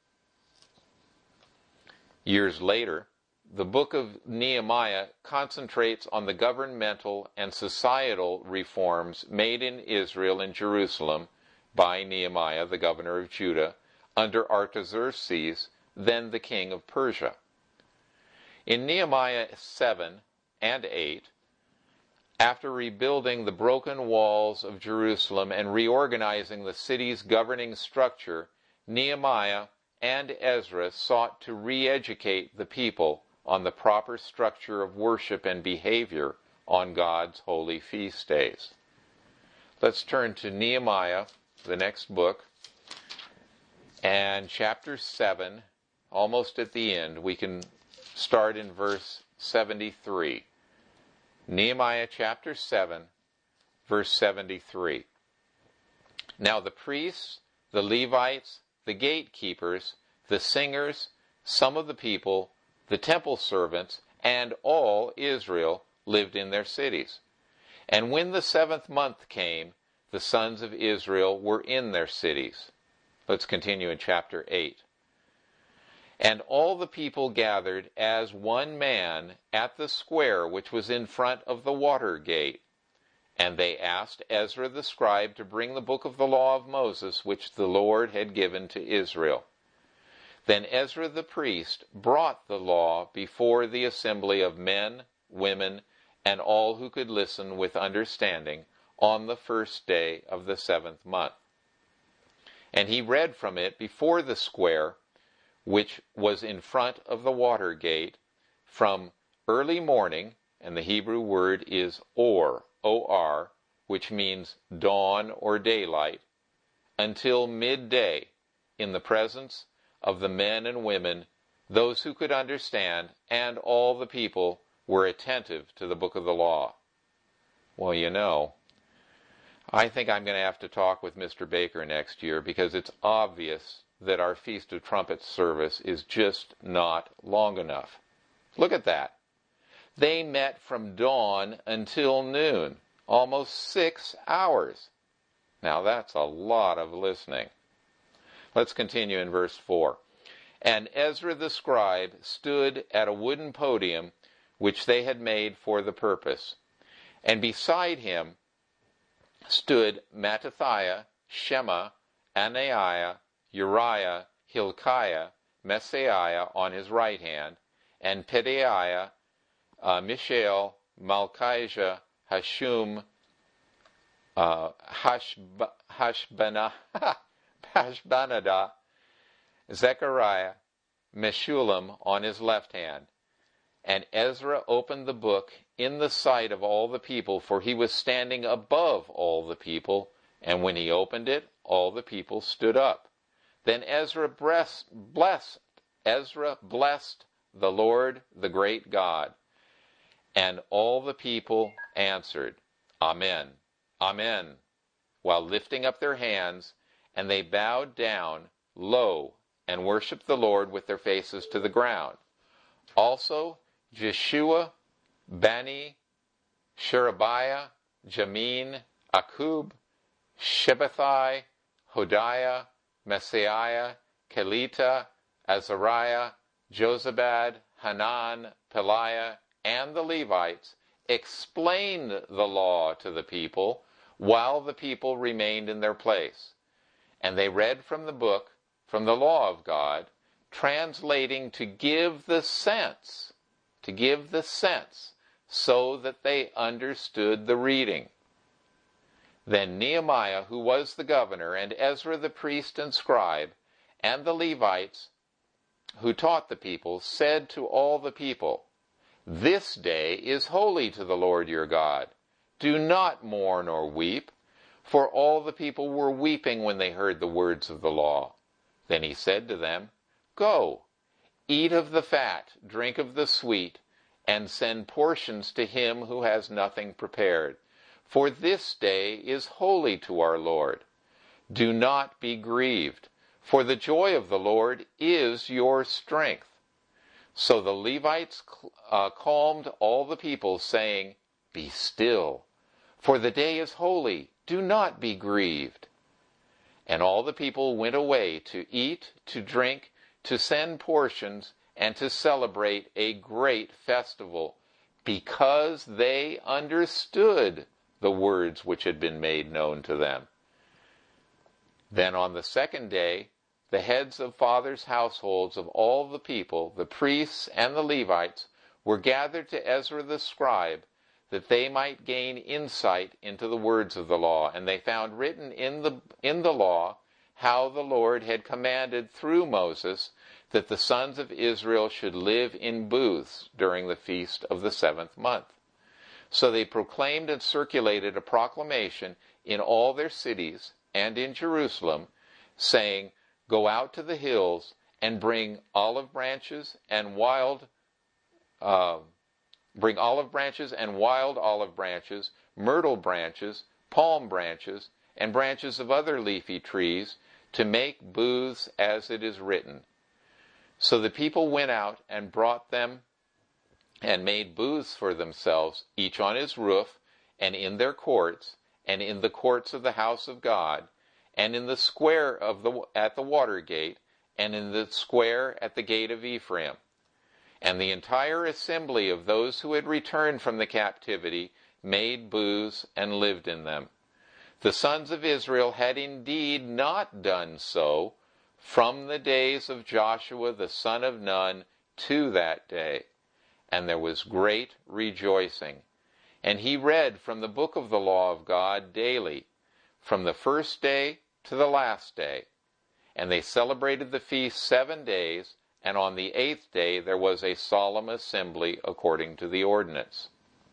Years later, the book of Nehemiah concentrates on the governmental and societal reforms made in Israel and Jerusalem by Nehemiah, the governor of Judah, under Artaxerxes, then the king of Persia. In Nehemiah seven and eight, after rebuilding the broken walls of Jerusalem and reorganizing the city's governing structure, Nehemiah and Ezra sought to re-educate the people on the proper structure of worship and behavior on God's holy feast days. Let's turn to Nehemiah, the next book, and chapter seven, almost at the end. We can start in verse seventy-three. Nehemiah chapter seven, verse seventy-three. Now the priests, the Levites, the gatekeepers, the singers, some of the people, the temple servants, and all Israel lived in their cities. And when the seventh month came, the sons of Israel were in their cities. Let's continue in chapter eight. And all the people gathered as one man at the square which was in front of the water gate. And they asked Ezra the scribe to bring the book of the law of Moses, which the Lord had given to Israel. Then Ezra the priest brought the law before the assembly of men, women, and all who could listen with understanding on the first day of the seventh month. And he read from it before the square, which was in front of the water gate, from early morning, and the Hebrew word is or, O R, which means dawn or daylight, until midday, in the presence of the men and women, those who could understand, and all the people were attentive to the book of the law. Well, you know, I think I'm going to have to talk with Mister Baker next year, because it's obvious that our Feast of Trumpets service is just not long enough. Look at that. They met from dawn until noon, almost six hours. Now that's a lot of listening. Let's continue in verse four. And Ezra the scribe stood at a wooden podium which they had made for the purpose. And beside him stood Mattithiah, Shema, Anaiah, Uriah, Hilkiah, Messiah on his right hand, and Pedaiah, uh, Mishael, Malchijah, Hashum, uh, Hashb- Hashbana, Hashbanadah, Zechariah, Meshullam on his left hand. And Ezra opened the book in the sight of all the people, for he was standing above all the people, and when he opened it, all the people stood up. Then Ezra blessed, blessed, Ezra blessed the Lord, the great God. And all the people answered, Amen, Amen, while lifting up their hands, and they bowed down low and worshipped the Lord with their faces to the ground. Also Jeshua, Bani, Sherebiah, Jamin, Akub, Shabbathai, Hodiah, Messiah, Kelita, Azariah, Jozabad, Hanan, Peliah, and the Levites explained the law to the people while the people remained in their place. And they read from the book, from the law of God, translating to give the sense, to give the sense, so that they understood the reading. Then Nehemiah, who was the governor, and Ezra the priest and scribe, and the Levites, who taught the people, said to all the people, This day is holy to the Lord your God. Do not mourn or weep. For all the people were weeping when they heard the words of the law. Then he said to them, Go, eat of the fat, drink of the sweet, and send portions to him who has nothing prepared. For this day is holy to our Lord. Do not be grieved, for the joy of the Lord is your strength. So the Levites uh, calmed all the people, saying, Be still, for the day is holy. Do not be grieved. And all the people went away to eat, to drink, to send portions, and to celebrate a great festival, because they understood the words which had been made known to them. Then on the second day, the heads of fathers' households of all the people, the priests and the Levites, were gathered to Ezra the scribe, that they might gain insight into the words of the law. And they found written in the, in the law how the Lord had commanded through Moses that the sons of Israel should live in booths during the feast of the seventh month. So they proclaimed and circulated a proclamation in all their cities and in Jerusalem, saying, "Go out to the hills and bring olive branches and wild, uh, bring olive branches and wild olive branches, myrtle branches, palm branches, and branches of other leafy trees, to make booths as it is written." So the people went out and brought them and made booths for themselves, each on his roof, and in their courts, and in the courts of the house of God, and in the square of the at the water gate, and in the square at the gate of Ephraim. And the entire assembly of those who had returned from the captivity made booths and lived in them. The sons of Israel had indeed not done so from the days of Joshua the son of Nun to that day. And there was great rejoicing. And he read from the book of the law of God daily, from the first day to the last day. And they celebrated the feast seven days, and on the eighth day there was a solemn assembly according to the ordinance.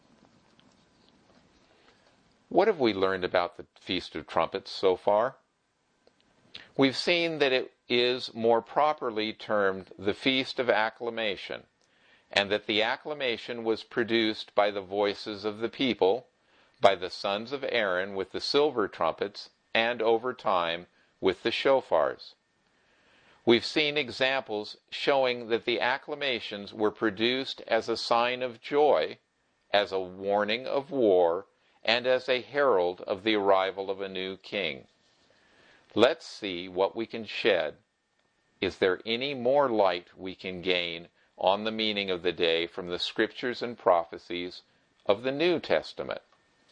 What have we learned about the Feast of Trumpets so far? We've seen that it is more properly termed the Feast of Acclamation, and that the acclamation was produced by the voices of the people, by the sons of Aaron with the silver trumpets, and over time with the shofars. We've seen examples showing that the acclamations were produced as a sign of joy, as a warning of war, and as a herald of the arrival of a new king. Let's see what we can shed. Is there any more light we can gain on the meaning of the day from the scriptures and prophecies of the New Testament?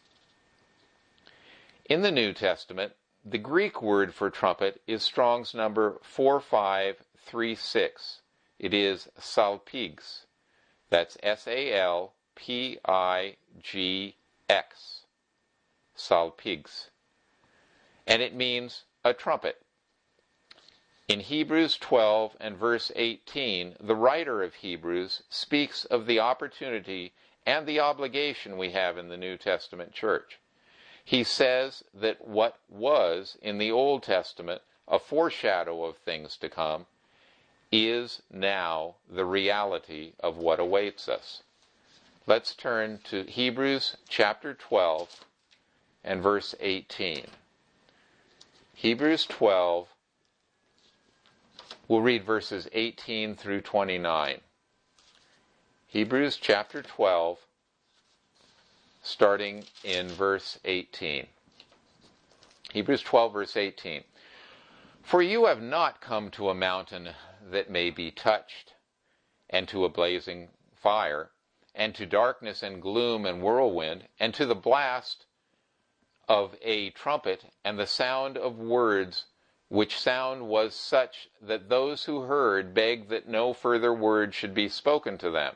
In the New Testament, the Greek word for trumpet is Strong's number four five three six. It is salpigs. That's S A L P I G X. Salpigs. And it means a trumpet. In Hebrews twelve and verse eighteen, the writer of Hebrews speaks of the opportunity and the obligation we have in the New Testament church. He says that what was in the Old Testament a foreshadow of things to come is now the reality of what awaits us. Let's turn to Hebrews chapter twelve and verse eighteen. Hebrews twelve, we'll read verses eighteen through twenty-nine. Hebrews chapter twelve, starting in verse eighteen. Hebrews twelve, verse eighteen. "For you have not come to a mountain that may be touched, and to a blazing fire, and to darkness and gloom and whirlwind, and to the blast of a trumpet, and the sound of words, which sound was such that those who heard begged that no further word should be spoken to them.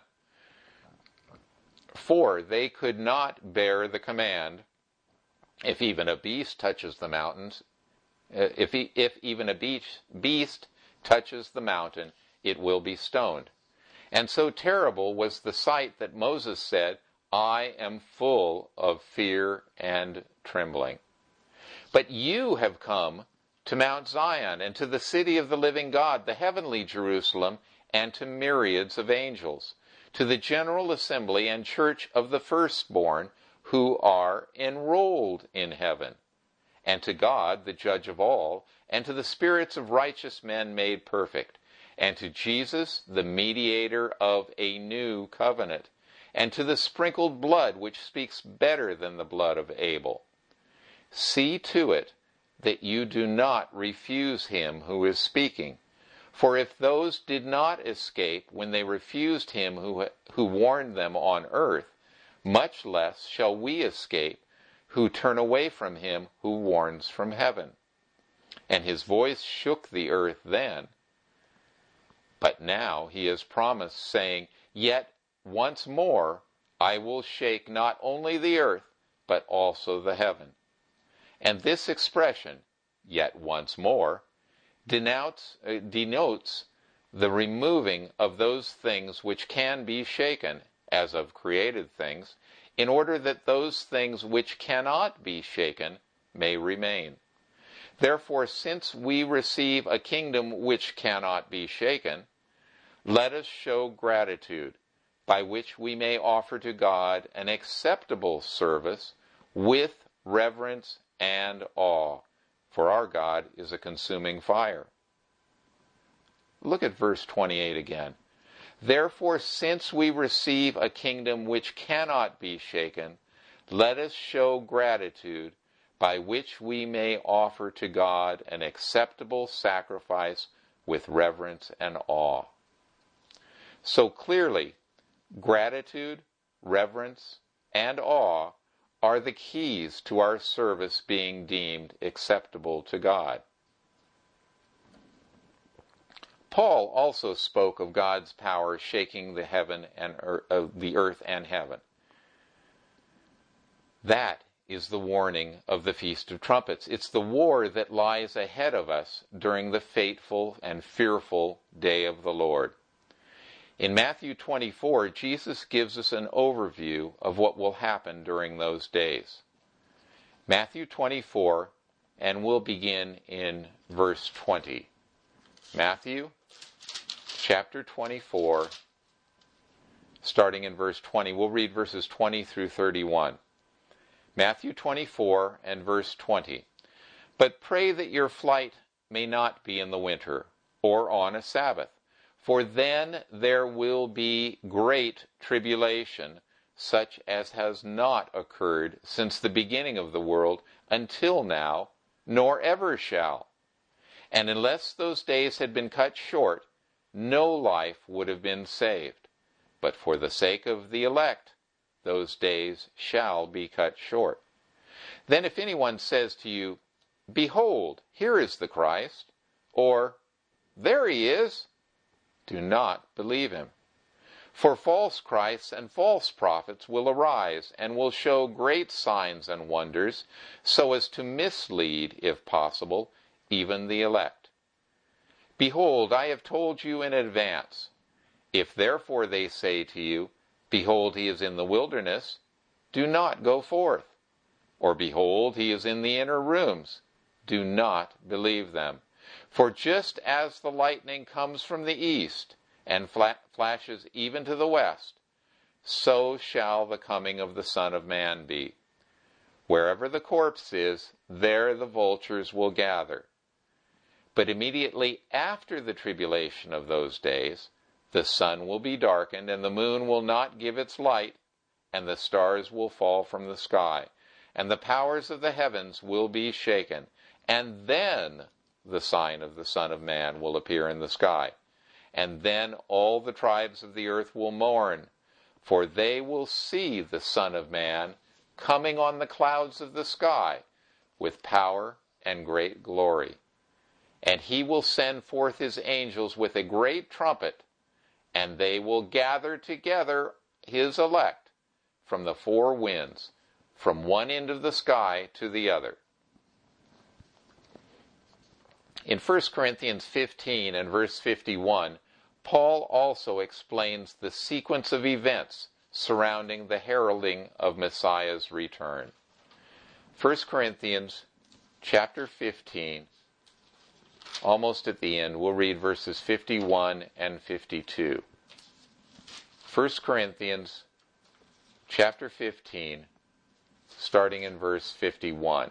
For they could not bear the command, if even a beast touches the mountains, if, he, if even a beast, beast touches the mountain, it will be stoned. And so terrible was the sight that Moses said, I am full of fear and trembling. But you have come to Mount Zion, and to the city of the living God, the heavenly Jerusalem, and to myriads of angels, to the general assembly and church of the firstborn who are enrolled in heaven, and to God, the judge of all, and to the spirits of righteous men made perfect, and to Jesus, the mediator of a new covenant, and to the sprinkled blood which speaks better than the blood of Abel. See to it that you do not refuse him who is speaking. For if those did not escape when they refused him who, who warned them on earth, much less shall we escape who turn away from him who warns from heaven. And his voice shook the earth then. But now he has promised, saying, Yet once more I will shake not only the earth, but also the heaven. And this expression, yet once more, denotes, uh, denotes the removing of those things which can be shaken, as of created things, in order that those things which cannot be shaken may remain. Therefore, since we receive a kingdom which cannot be shaken, let us show gratitude, by which we may offer to God an acceptable service with reverence and awe, for our God is a consuming fire. Look at verse twenty-eight again. Therefore, since we receive a kingdom which cannot be shaken, let us show gratitude, by which we may offer to God an acceptable sacrifice with reverence and awe. So clearly, gratitude, reverence, and awe are the keys to our service being deemed acceptable to God. Paul also spoke of God's power shaking the heaven and earth, uh, the earth and heaven. That is the warning of the Feast of Trumpets. It's the war that lies ahead of us during the fateful and fearful day of the Lord. In Matthew twenty-four, Jesus gives us an overview of what will happen during those days. Matthew twenty-four, and we'll begin in verse twenty. Matthew chapter twenty-four, starting in verse twenty. We'll read verses twenty through thirty-one. Matthew twenty-four and verse twenty. But pray that your flight may not be in the winter, or on a Sabbath, for then there will be great tribulation, such as has not occurred since the beginning of the world until now, nor ever shall. And unless those days had been cut short, no life would have been saved. But for the sake of the elect, those days shall be cut short. Then if anyone says to you, Behold, here is the Christ, or There he is, do not believe him. For false Christs and false prophets will arise, and will show great signs and wonders, so as to mislead, if possible, even the elect. Behold, I have told you in advance. If therefore they say to you, Behold, he is in the wilderness, do not go forth. Or behold, he is in the inner rooms, do not believe them. For just as the lightning comes from the east, and flashes even to the west, so shall the coming of the Son of Man be. Wherever the corpse is, there the vultures will gather. But immediately after the tribulation of those days, the sun will be darkened, and the moon will not give its light, and the stars will fall from the sky, and the powers of the heavens will be shaken. And then the sign of the Son of Man will appear in the sky. And then all the tribes of the earth will mourn, for they will see the Son of Man coming on the clouds of the sky with power and great glory. And he will send forth his angels with a great trumpet, and they will gather together his elect from the four winds, from one end of the sky to the other. In First Corinthians fifteen and verse fifty-one, Paul also explains the sequence of events surrounding the heralding of Messiah's return. First Corinthians chapter fifteen, almost at the end, we'll read verses fifty-one and fifty-two. First Corinthians chapter fifteen, starting in verse fifty-one.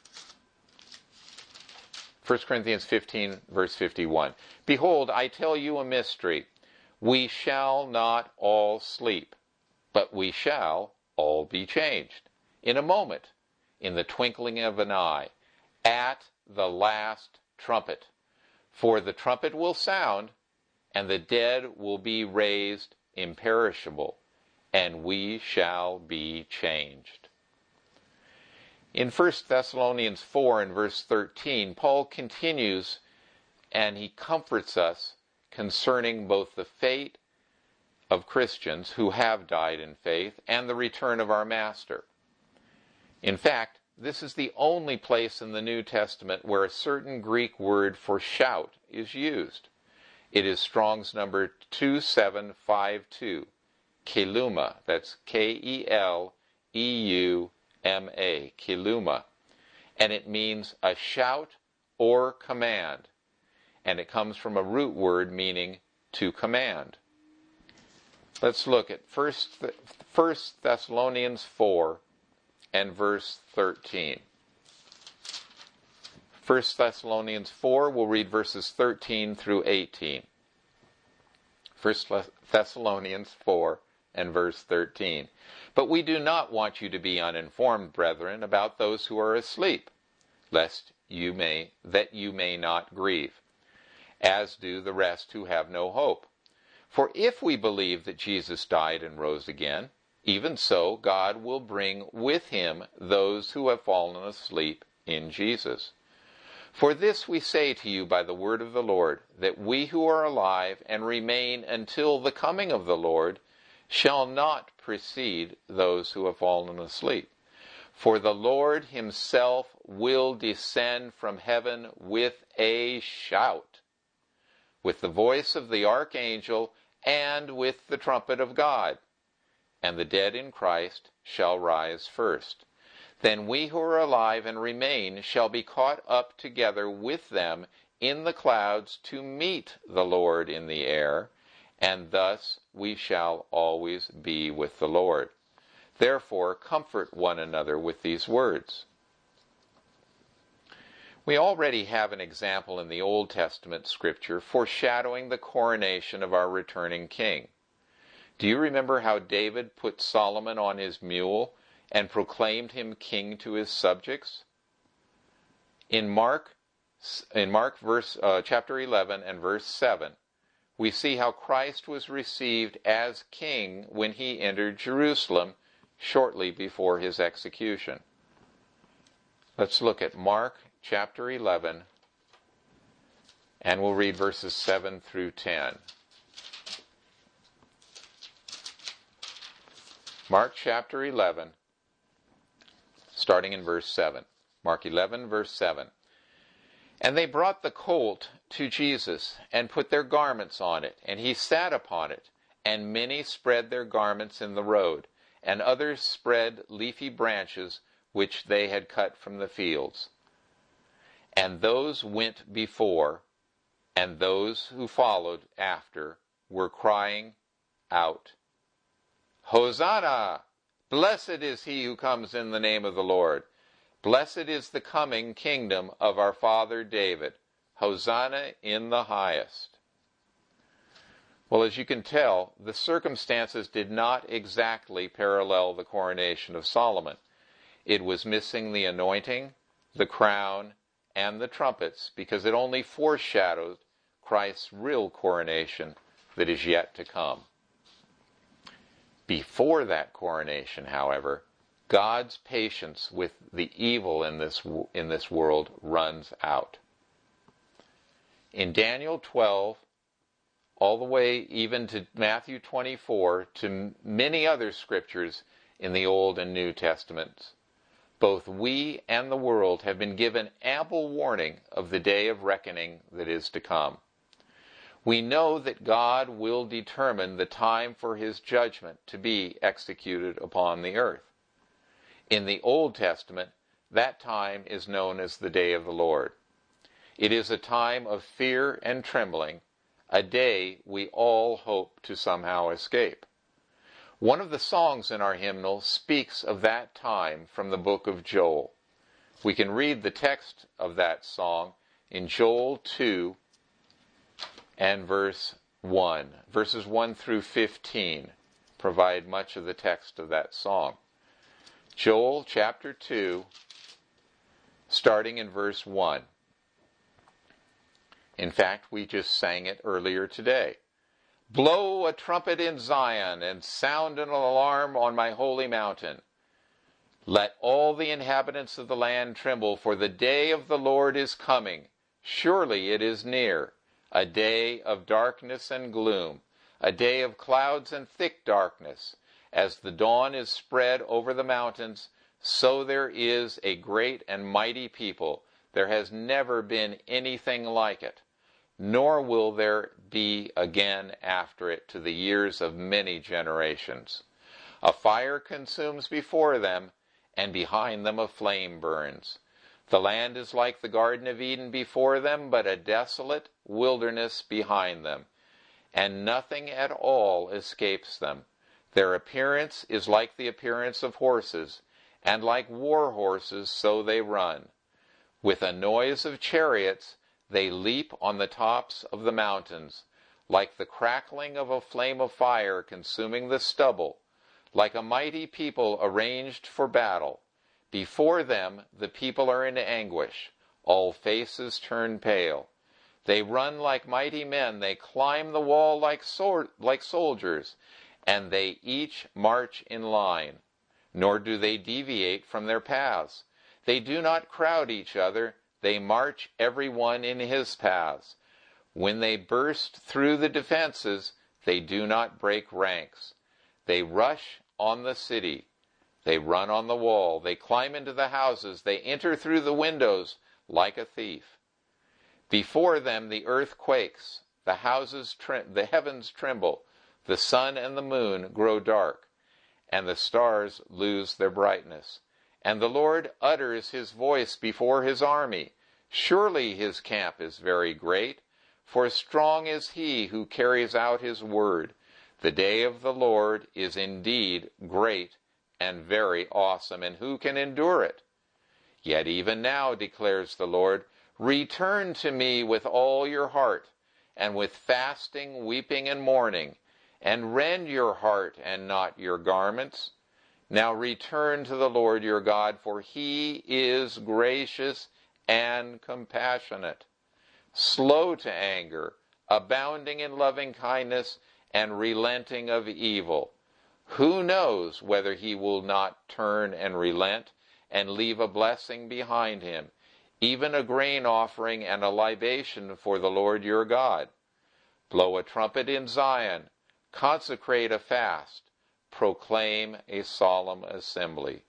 First Corinthians fifteen, verse fifty-one. Behold, I tell you a mystery. We shall not all sleep, but we shall all be changed. In a moment, in the twinkling of an eye, at the last trumpet. For the trumpet will sound, and the dead will be raised imperishable, and we shall be changed. In First Thessalonians four and verse thirteen, Paul continues and he comforts us concerning both the fate of Christians who have died in faith and the return of our Master. In fact, this is the only place in the New Testament where a certain Greek word for shout is used. It is Strong's number two seven five two, keluma, that's K E L E U M A, Kiluma. And it means a shout or command. And it comes from a root word meaning to command. Let's look at First Thessalonians four and verse thirteen. First Thessalonians four, we'll read verses thirteen through eighteen. First Thessalonians four and verse thirteen. But we do not want you to be uninformed, brethren, about those who are asleep, lest you may, that you may not grieve, as do the rest who have no hope. For if we believe that Jesus died and rose again, even so God will bring with him those who have fallen asleep in Jesus. For this we say to you by the word of the Lord, that we who are alive and remain until the coming of the Lord shall not precede those who have fallen asleep. For the Lord himself will descend from heaven with a shout, with the voice of the archangel, and with the trumpet of God. And the dead in Christ shall rise first. Then we who are alive and remain shall be caught up together with them in the clouds to meet the Lord in the air, and thus we shall always be with the Lord. Therefore, comfort one another with these words. We already have an example in the Old Testament scripture foreshadowing the coronation of our returning king. Do you remember how David put Solomon on his mule and proclaimed him king to his subjects? In Mark, in Mark verse, uh, chapter eleven and verse seven, we see how Christ was received as king when he entered Jerusalem shortly before his execution. Let's look at Mark chapter eleven, and we'll read verses seven through ten. Mark chapter eleven, starting in verse seven. Mark eleven, verse seven. And they brought the colt to Jesus, and put their garments on it, and he sat upon it. And many spread their garments in the road, and others spread leafy branches which they had cut from the fields. And those went before, and those who followed after were crying out, Hosanna! Blessed is he who comes in the name of the Lord. Blessed is the coming kingdom of our father David. Hosanna in the highest. Well, as you can tell, the circumstances did not exactly parallel the coronation of Solomon. It was missing the anointing, the crown, and the trumpets, because it only foreshadowed Christ's real coronation that is yet to come. Before that coronation, however, God's patience with the evil in this, in this world runs out. In Daniel twelve, all the way even to Matthew twenty-four, to many other scriptures in the Old and New Testaments, both we and the world have been given ample warning of the day of reckoning that is to come. We know that God will determine the time for his judgment to be executed upon the earth. In the Old Testament, that time is known as the day of the Lord. It is a time of fear and trembling, a day we all hope to somehow escape. One of the songs in our hymnal speaks of that time from the book of Joel. We can read the text of that song in Joel two and verse one. Verses one through fifteen provide much of the text of that song. Joel chapter two, starting in verse one. In fact, we just sang it earlier today. Blow a trumpet in Zion, and sound an alarm on my holy mountain. Let all the inhabitants of the land tremble, for the day of the Lord is coming. Surely it is near, a day of darkness and gloom, a day of clouds and thick darkness. As the dawn is spread over the mountains, so there is a great and mighty people. There has never been anything like it, nor will there be again after it to the years of many generations. A fire consumes before them, and behind them a flame burns. The land is like the Garden of Eden before them, but a desolate wilderness behind them, and nothing at all escapes them. Their appearance is like the appearance of horses, and like war horses so they run. With a noise of chariots they leap on the tops of the mountains, like the crackling of a flame of fire consuming the stubble, like a mighty people arranged for battle. Before them the people are in anguish, all faces turn pale. They run like mighty men, they climb the wall like, sword, like soldiers, and they each march in line, nor do they deviate from their paths. They do not crowd each other, they march every one in his paths. When they burst through the defenses, they do not break ranks. They rush on the city, they run on the wall, they climb into the houses, they enter through the windows like a thief. Before them the earth quakes, the houses, trem- the heavens tremble, the sun and the moon grow dark, and the stars lose their brightness. And the Lord utters his voice before his army. Surely his camp is very great, for strong is he who carries out his word. The day of the Lord is indeed great and very awesome, and who can endure it? Yet even now, declares the Lord, return to me with all your heart, and with fasting, weeping, and mourning, and rend your heart and not your garments. Now return to the Lord your God, for he is gracious and compassionate, slow to anger, abounding in loving kindness, and relenting of evil. Who knows whether he will not turn and relent, and leave a blessing behind him, even a grain offering and a libation for the Lord your God? Blow a trumpet in Zion, consecrate a fast, proclaim a solemn assembly.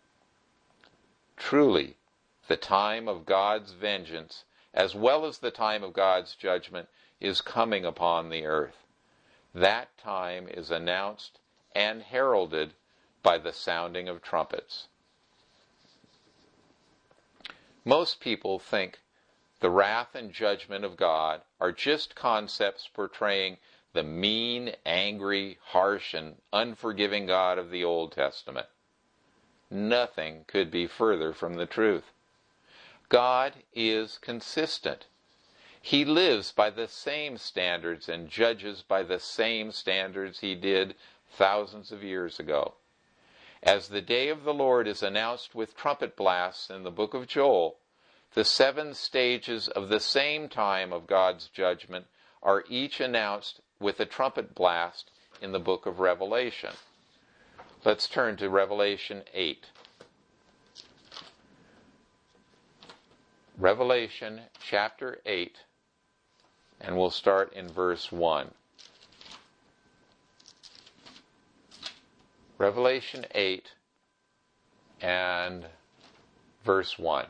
Truly, the time of God's vengeance, as well as the time of God's judgment, is coming upon the earth. That time is announced and heralded by the sounding of trumpets. Most people think the wrath and judgment of God are just concepts portraying the mean, angry, harsh, and unforgiving God of the Old Testament. Nothing could be further from the truth. God is consistent. He lives by the same standards and judges by the same standards he did thousands of years ago. As the day of the Lord is announced with trumpet blasts in the book of Joel, the seven stages of the same time of God's judgment are each announced with a trumpet blast in the book of Revelation. Let's turn to Revelation eight. Revelation chapter eight, and we'll start in verse one. Revelation eight and verse one.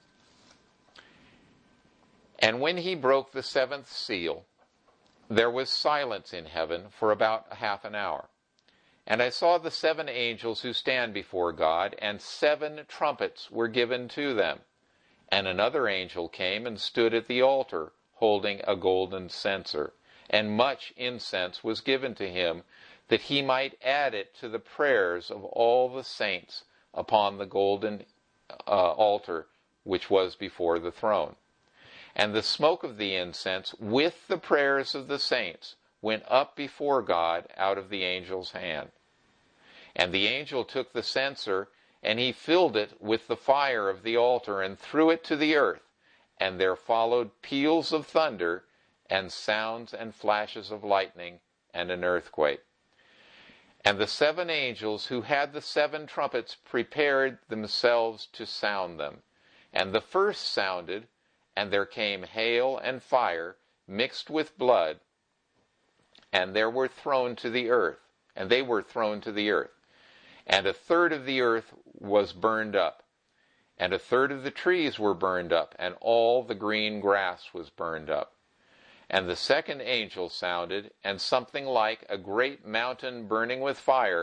And when he broke the seventh seal, there was silence in heaven for about half an hour. And I saw the seven angels who stand before God, and seven trumpets were given to them. And another angel came and stood at the altar, holding a golden censer. And much incense was given to him, that he might add it to the prayers of all the saints upon the golden uh, altar which was before the throne. And the smoke of the incense with the prayers of the saints went up before God out of the angel's hand. And the angel took the censer, and he filled it with the fire of the altar, and threw it to the earth. And there followed peals of thunder, and sounds and flashes of lightning, and an earthquake. And the seven angels who had the seven trumpets prepared themselves to sound them. And the first sounded, and there came hail and fire mixed with blood, and there were thrown to the earth, and they were thrown to the earth. And a third of the earth was burned up, and a third of the trees were burned up, and all the green grass was burned up. And the second angel sounded, and something like a great mountain burning with fire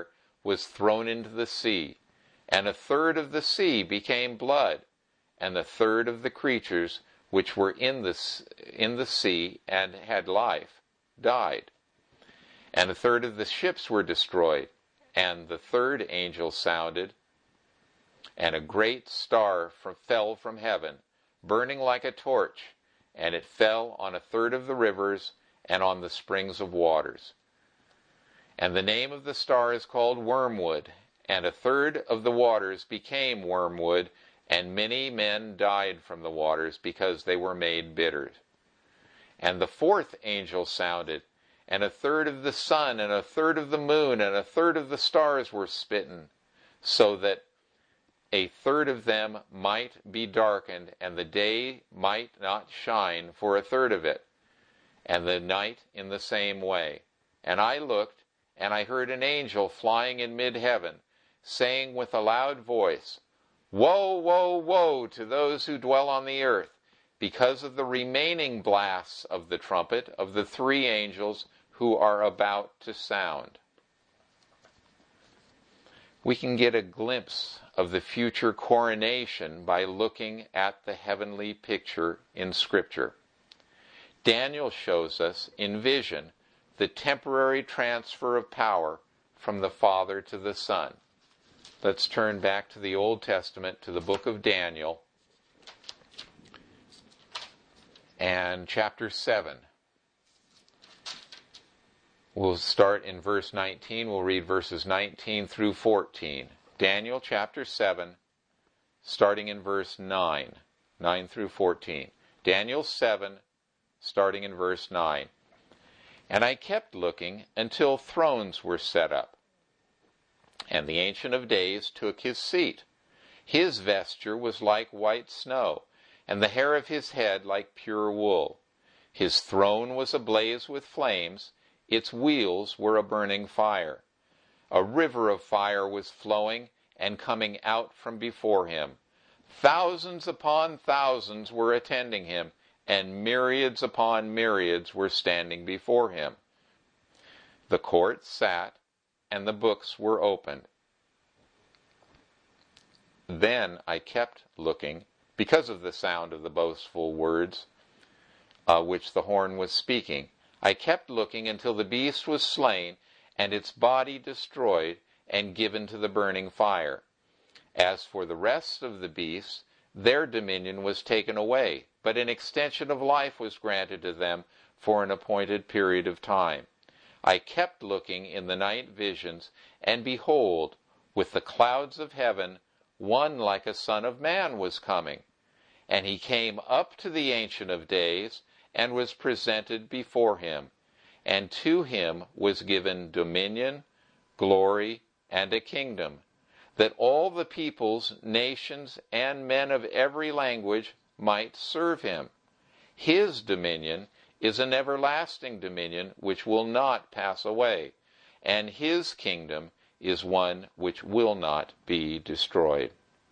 was thrown into the sea, and a third of the sea became blood, and the third of the creatures which were in the, in the sea and had life died. And a third of the ships were destroyed, and the third angel sounded, and a great star from, fell from heaven, burning like a torch, and it fell on a third of the rivers and on the springs of waters. And the name of the star is called Wormwood, and a third of the waters became wormwood, and many men died from the waters because they were made bitter. And the fourth angel sounded, and a third of the sun, and a third of the moon, and a third of the stars were smitten, so that a third of them might be darkened, and the day might not shine for a third of it, and the night in the same way. And I looked, and I heard an angel flying in mid-heaven, saying with a loud voice, Woe, woe, woe to those who dwell on the earth, because of the remaining blasts of the trumpet of the three angels who are about to sound. We can get a glimpse of the future coronation by looking at the heavenly picture in Scripture. Daniel shows us in vision the temporary transfer of power from the Father to the Son. Let's turn back to the Old Testament, to the book of Daniel, and chapter seven. We'll start in verse nineteen. We'll read verses nineteen through fourteen. Daniel chapter seven, starting in verse nine. nine through fourteen. Daniel seven, starting in verse nine. And I kept looking until thrones were set up, and the Ancient of Days took his seat. His vesture was like white snow, and the hair of his head like pure wool. His throne was ablaze with flames, its wheels were a burning fire. A river of fire was flowing and coming out from before him. Thousands upon thousands were attending him, and myriads upon myriads were standing before him. The court sat, and the books were opened. Then I kept looking, because of the sound of the boastful words uh, which the horn was speaking. I kept looking until the beast was slain, and its body destroyed and given to the burning fire. As for the rest of the beasts, their dominion was taken away, but an extension of life was granted to them for an appointed period of time. I kept looking in the night visions, and behold, with the clouds of heaven, one like a son of man was coming. And he came up to the Ancient of Days, and was presented before him. And to him was given dominion, glory, and a kingdom, that all the peoples, nations, and men of every language might serve him. His dominion is an everlasting dominion which will not pass away, and his kingdom is one which will not be destroyed.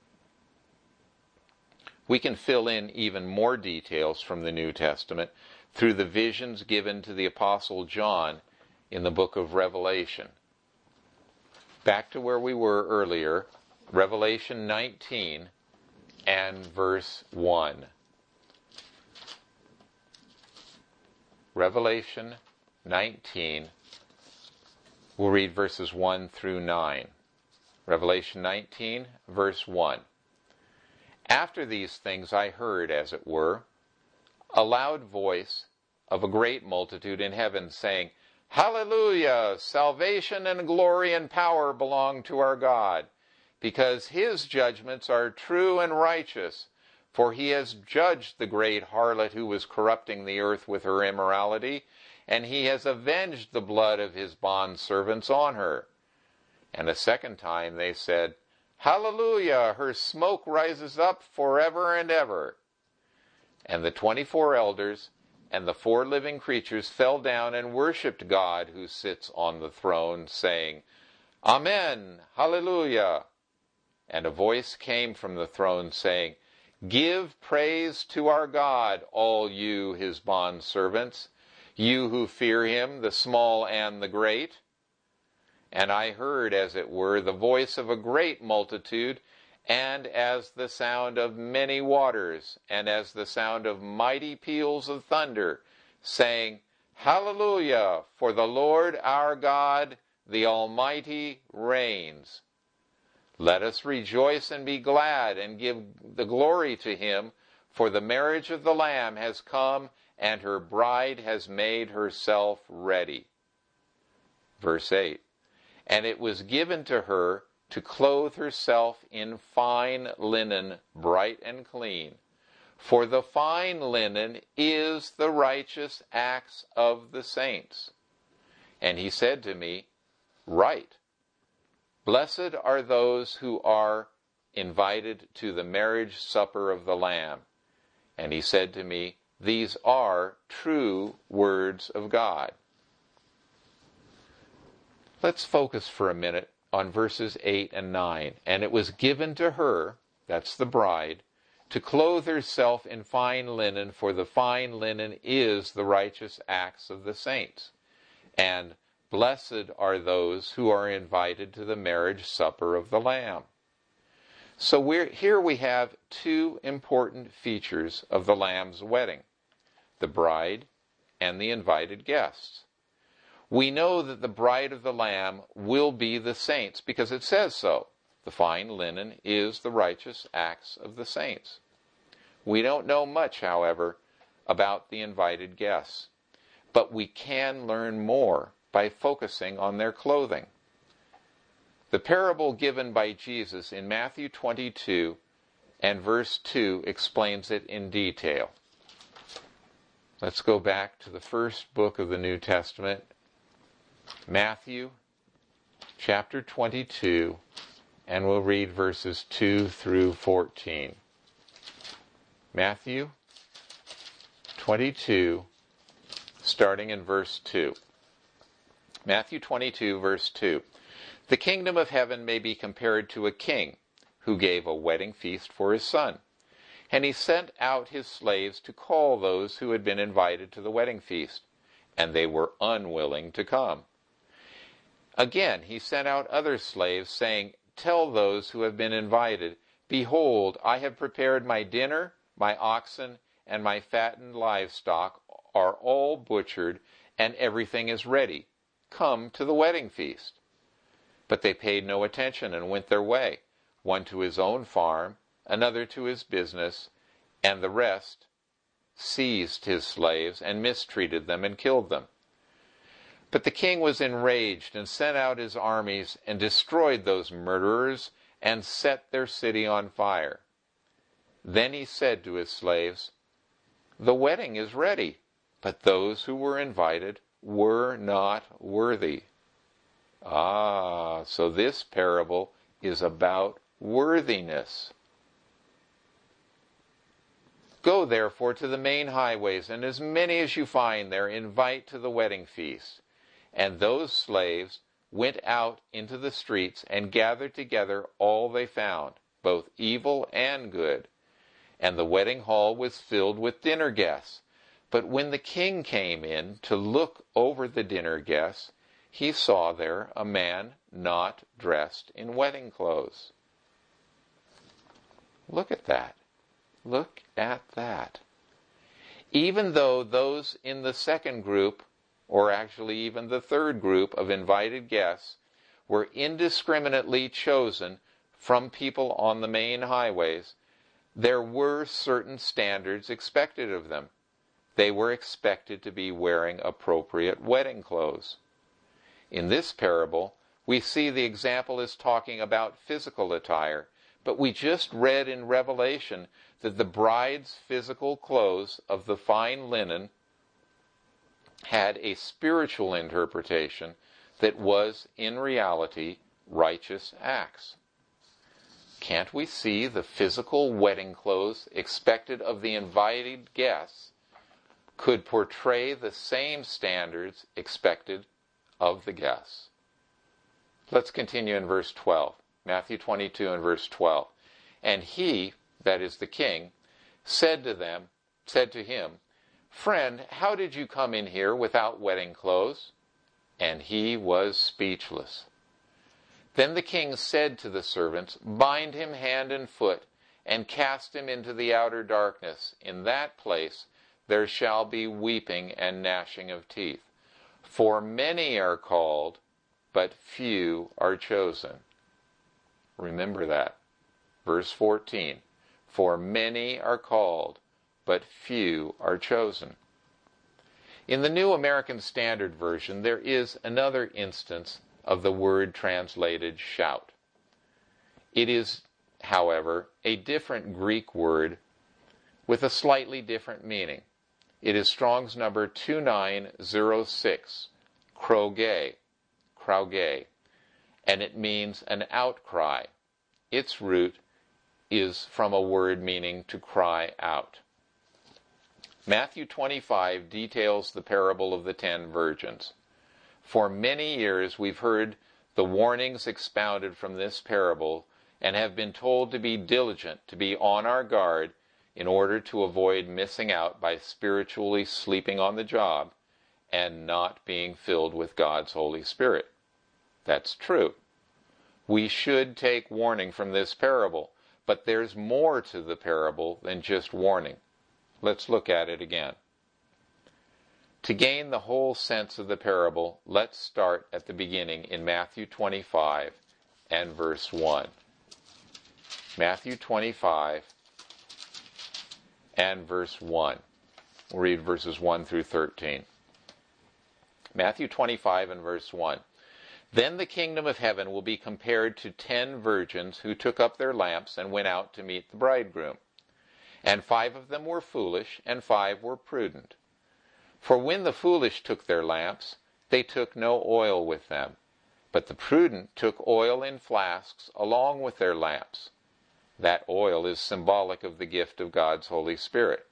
We can fill in even more details from the New Testament through the visions given to the Apostle John in the book of Revelation. Back to where we were earlier, Revelation nineteen and verse one. Revelation nineteen, we'll read verses one through nine. Revelation nineteen, verse one. After these things I heard, as it were, a loud voice of a great multitude in heaven saying, Hallelujah! Salvation and glory and power belong to our God, because his judgments are true and righteous, for he has judged the great harlot who was corrupting the earth with her immorality, and he has avenged the blood of his bondservants on her. And a second time they said, Hallelujah! Her smoke rises up forever and ever. And the twenty-four elders and the four living creatures fell down and worshipped God who sits on the throne, saying, Amen, Hallelujah. And a voice came from the throne saying, Give praise to our God, all you his bondservants, you who fear him, the small and the great. And I heard, as it were, the voice of a great multitude, and as the sound of many waters, and as the sound of mighty peals of thunder, saying, Hallelujah, for the Lord our God, the Almighty, reigns. Let us rejoice and be glad, and give the glory to him, for the marriage of the Lamb has come, and her bride has made herself ready. Verse eight. And it was given to her to clothe herself in fine linen, bright and clean. For the fine linen is the righteous acts of the saints. And he said to me, Write, Blessed are those who are invited to the marriage supper of the Lamb. And he said to me, These are true words of God. Let's focus for a minute on verses eight and nine. And it was given to her, that's the bride, to clothe herself in fine linen, for the fine linen is the righteous acts of the saints. And blessed are those who are invited to the marriage supper of the Lamb. So we're, here we have two important features of the Lamb's wedding, the bride and the invited guests. We know that the bride of the Lamb will be the saints because it says so. The fine linen is the righteous acts of the saints. We don't know much, however, about the invited guests, but we can learn more by focusing on their clothing. The parable given by Jesus in Matthew twenty-two and verse two explains it in detail. Let's go back to the first book of the New Testament, Matthew chapter twenty-two, and we'll read verses two through fourteen. Matthew twenty-two, starting in verse two. Matthew twenty-two, verse two. The kingdom of heaven may be compared to a king who gave a wedding feast for his son. And he sent out his slaves to call those who had been invited to the wedding feast, and they were unwilling to come. Again, he sent out other slaves, saying, Tell those who have been invited, Behold, I have prepared my dinner, my oxen, and my fattened livestock are all butchered, and everything is ready. Come to the wedding feast. But they paid no attention and went their way, one to his own farm, another to his business, and the rest seized his slaves and mistreated them and killed them. But the king was enraged and sent out his armies and destroyed those murderers and set their city on fire. Then he said to his slaves, The wedding is ready, but those who were invited were not worthy. Ah, so this parable is about worthiness. Go therefore to the main highways, and as many as you find there, invite to the wedding feast. And those slaves went out into the streets and gathered together all they found, both evil and good. And the wedding hall was filled with dinner guests. But when the king came in to look over the dinner guests, he saw there a man not dressed in wedding clothes. Look at that. Look at that. Even though those in the second group, or actually even the third group of invited guests, were indiscriminately chosen from people on the main highways, there were certain standards expected of them. They were expected to be wearing appropriate wedding clothes. In this parable, we see the example is talking about physical attire, but we just read in Revelation that the bride's physical clothes of the fine linen had a spiritual interpretation that was, in reality, righteous acts. Can't we see the physical wedding clothes expected of the invited guests could portray the same standards expected of the guests? Let's continue in verse twelve. Matthew twenty-two and verse twelve. And he, that is the king, said to them, said to him, Friend, how did you come in here without wedding clothes? And he was speechless. Then the king said to the servants, "Bind him hand and foot, and cast him into the outer darkness. In that place there shall be weeping and gnashing of teeth. For many are called, but few are chosen." Remember that. Verse fourteen. For many are called, but few are chosen. In the New American Standard Version, there is another instance of the word translated shout. It is, however, a different Greek word with a slightly different meaning. It is Strong's number two nine zero six, krogē, krogē, and it means an outcry. Its root is from a word meaning to cry out. Matthew twenty-five details the parable of the ten virgins. For many years we've heard the warnings expounded from this parable and have been told to be diligent, to be on our guard in order to avoid missing out by spiritually sleeping on the job and not being filled with God's Holy Spirit. That's true. We should take warning from this parable, but there's more to the parable than just warning. Let's look at it again. To gain the whole sense of the parable, let's start at the beginning in Matthew twenty-five and verse one. Matthew twenty-five and verse one. We'll read verses one through thirteen. Matthew twenty-five and verse one. Then the kingdom of heaven will be compared to ten virgins who took up their lamps and went out to meet the bridegroom. And five of them were foolish, and five were prudent. For when the foolish took their lamps, they took no oil with them. But the prudent took oil in flasks along with their lamps. That oil is symbolic of the gift of God's Holy Spirit.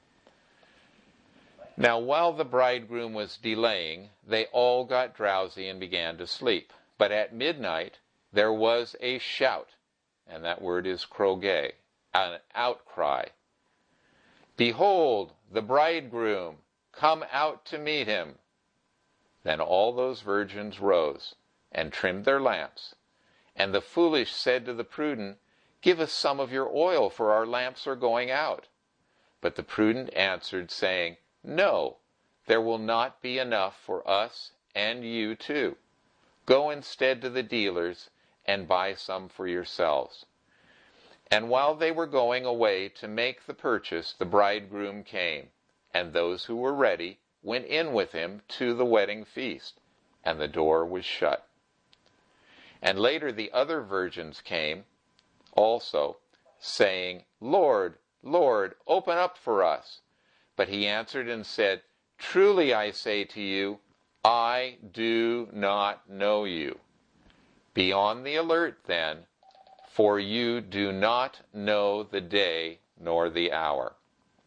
Now while the bridegroom was delaying, they all got drowsy and began to sleep. But at midnight there was a shout, and that word is krogē, an outcry. "Behold, the bridegroom! Come out to meet him." Then all those virgins rose and trimmed their lamps. And the foolish said to the prudent, "Give us some of your oil, for our lamps are going out." But the prudent answered, saying, "No, there will not be enough for us and you too. Go instead to the dealers and buy some for yourselves." And while they were going away to make the purchase, the bridegroom came, and those who were ready went in with him to the wedding feast, and the door was shut. And later the other virgins came also, saying, "Lord, Lord, open up for us." But he answered and said, "Truly I say to you, I do not know you. Be on the alert then, for you do not know the day nor the hour."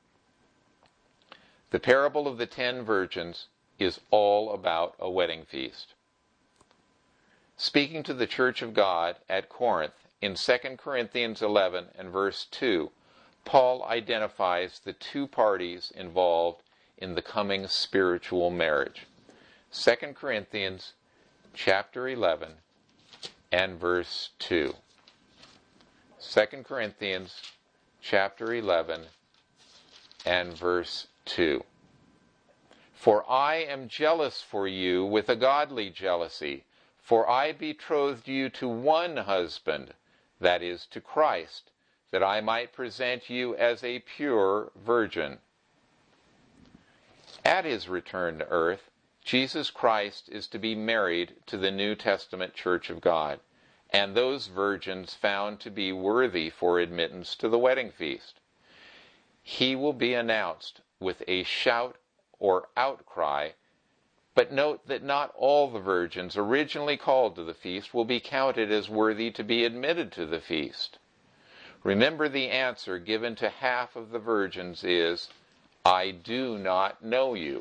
The parable of the ten virgins is all about a wedding feast. Speaking to the church of God at Corinth, in Second Corinthians eleven and verse two, Paul identifies the two parties involved in the coming spiritual marriage. Second Corinthians chapter eleven and verse two. Second Corinthians chapter eleven and verse two. "For I am jealous for you with a godly jealousy, for I betrothed you to one husband, that is, to Christ, that I might present you as a pure virgin." At his return to earth, Jesus Christ is to be married to the New Testament Church of God, and those virgins found to be worthy for admittance to the wedding feast. He will be announced with a shout or outcry, but note that not all the virgins originally called to the feast will be counted as worthy to be admitted to the feast. Remember, the answer given to half of the virgins is, "I do not know you."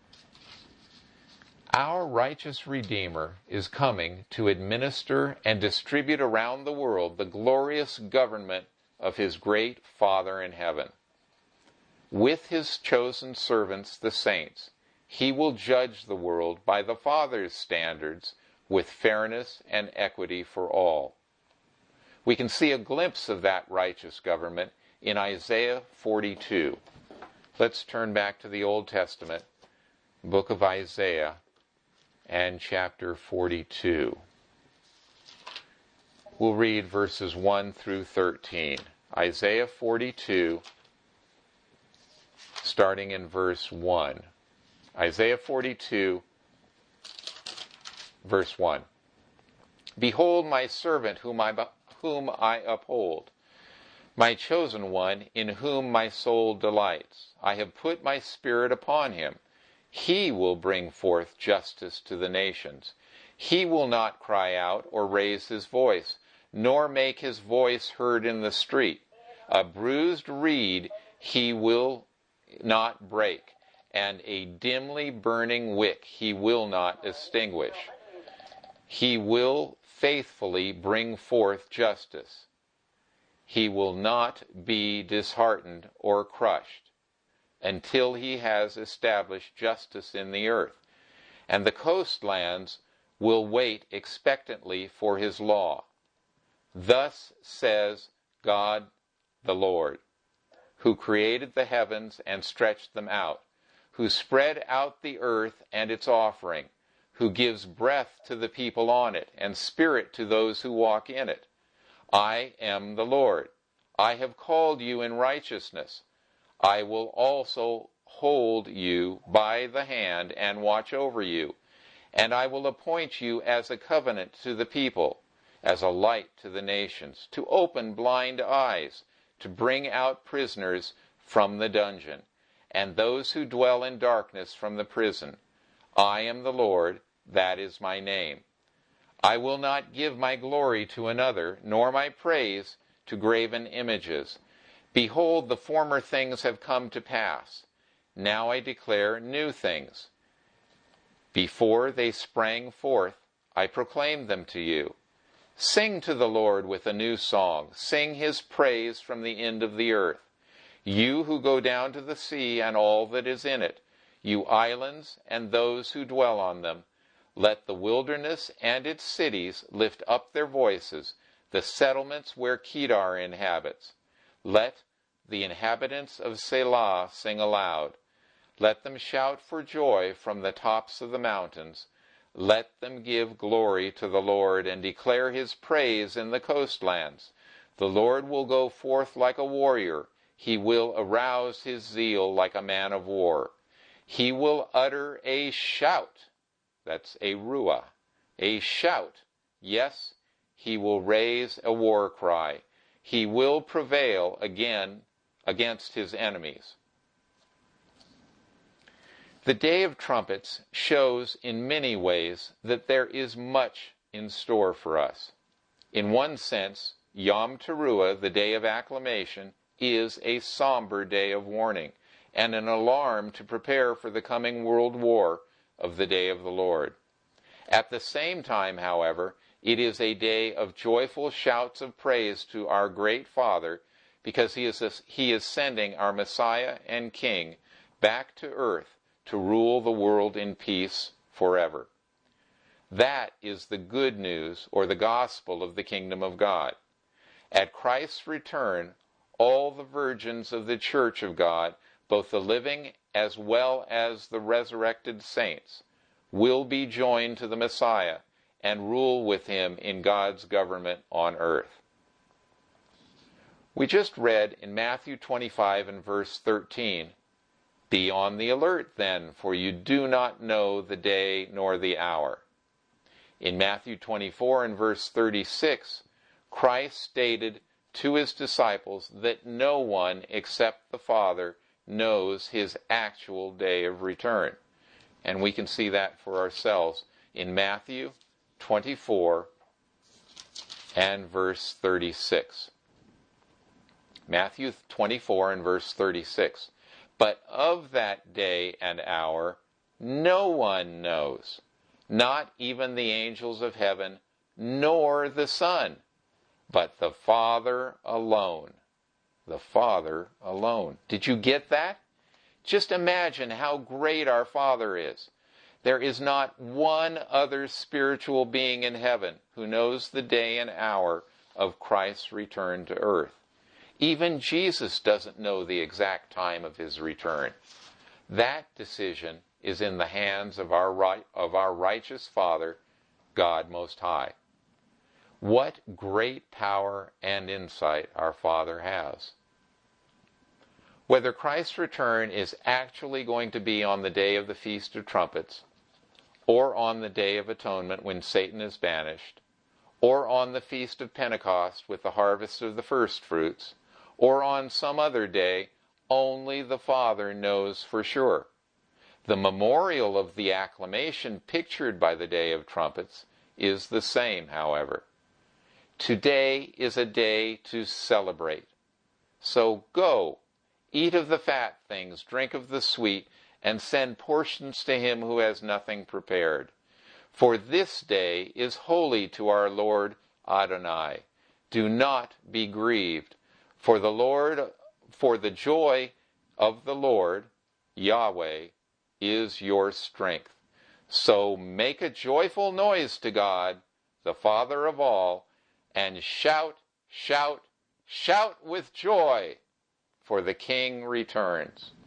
Our righteous Redeemer is coming to administer and distribute around the world the glorious government of his great Father in heaven. With his chosen servants, the saints, he will judge the world by the Father's standards with fairness and equity for all. We can see a glimpse of that righteous government in Isaiah forty-two. Let's turn back to the Old Testament, book of Isaiah, and chapter forty-two. We'll read verses one through thirteen. Isaiah forty-two, starting in verse one. Isaiah forty-two, verse one. Behold my servant whom I, whom I uphold, my chosen one in whom my soul delights. I have put my spirit upon him. He will bring forth justice to the nations. He will not cry out or raise his voice, nor make his voice heard in the street. A bruised reed he will not break, and a dimly burning wick he will not extinguish. He will faithfully bring forth justice. He will not be disheartened or crushed until he has established justice in the earth, and the coastlands will wait expectantly for his law. Thus says God the Lord, who created the heavens and stretched them out, who spread out the earth and its offering, who gives breath to the people on it, and spirit to those who walk in it. I am the Lord. I have called you in righteousness. I will also hold you by the hand and watch over you, and I will appoint you as a covenant to the people, as a light to the nations, to open blind eyes, to bring out prisoners from the dungeon, and those who dwell in darkness from the prison. I am the Lord, that is my name. I will not give my glory to another, nor my praise to graven images. Behold, the former things have come to pass. Now I declare new things. Before they sprang forth, I proclaimed them to you. Sing to the Lord with a new song. Sing his praise from the end of the earth. You who go down to the sea and all that is in it, you islands and those who dwell on them, let the wilderness and its cities lift up their voices, the settlements where Kedar inhabits. Let the inhabitants of Selah sing aloud. Let them shout for joy from the tops of the mountains. Let them give glory to the Lord and declare his praise in the coastlands. The Lord will go forth like a warrior. He will arouse his zeal like a man of war. He will utter a shout. That's a ruah. A shout. Yes, he will raise a war cry. He will prevail again against his enemies. The Day of Trumpets shows in many ways that there is much in store for us. In one sense, Yom Teruah, the Day of Acclamation, is a somber day of warning and an alarm to prepare for the coming world war of the Day of the Lord. At the same time, however, it is a day of joyful shouts of praise to our great Father, because he is, a, he is sending our Messiah and King back to earth to rule the world in peace forever. That is the good news, or the gospel of the kingdom of God. At Christ's return, all the virgins of the church of God, both the living as well as the resurrected saints, will be joined to the Messiah and rule with him in God's government on earth. We just read in Matthew twenty-five and verse thirteen, "Be on the alert then, for you do not know the day nor the hour." In Matthew twenty-four and verse thirty-six, Christ stated to his disciples that no one except the Father knows his actual day of return. And we can see that for ourselves in Matthew twenty-four and verse thirty-six. Matthew twenty-four and verse thirty-six. "But of that day and hour no one knows, not even the angels of heaven, nor the Son, but the Father alone." The Father alone. Did you get that? Just imagine how great our Father is. There is not one other spiritual being in heaven who knows the day and hour of Christ's return to earth. Even Jesus doesn't know the exact time of his return. That decision is in the hands of our right, of our righteous Father, God Most High. What great power and insight our Father has. Whether Christ's return is actually going to be on the day of the Feast of Trumpets, or on the Day of Atonement when Satan is banished, or on the Feast of Pentecost with the harvest of the first fruits, or on some other day, only the Father knows for sure. The memorial of the acclamation pictured by the Day of Trumpets is the same, however. Today is a day to celebrate. So go, eat of the fat things, drink of the sweet, and send portions to him who has nothing prepared. For this day is holy to our Lord Adonai. Do not be grieved, for the Lord, for the joy of the Lord, Yahweh, is your strength. So make a joyful noise to God, the Father of all, and shout, shout, shout with joy, for the King returns.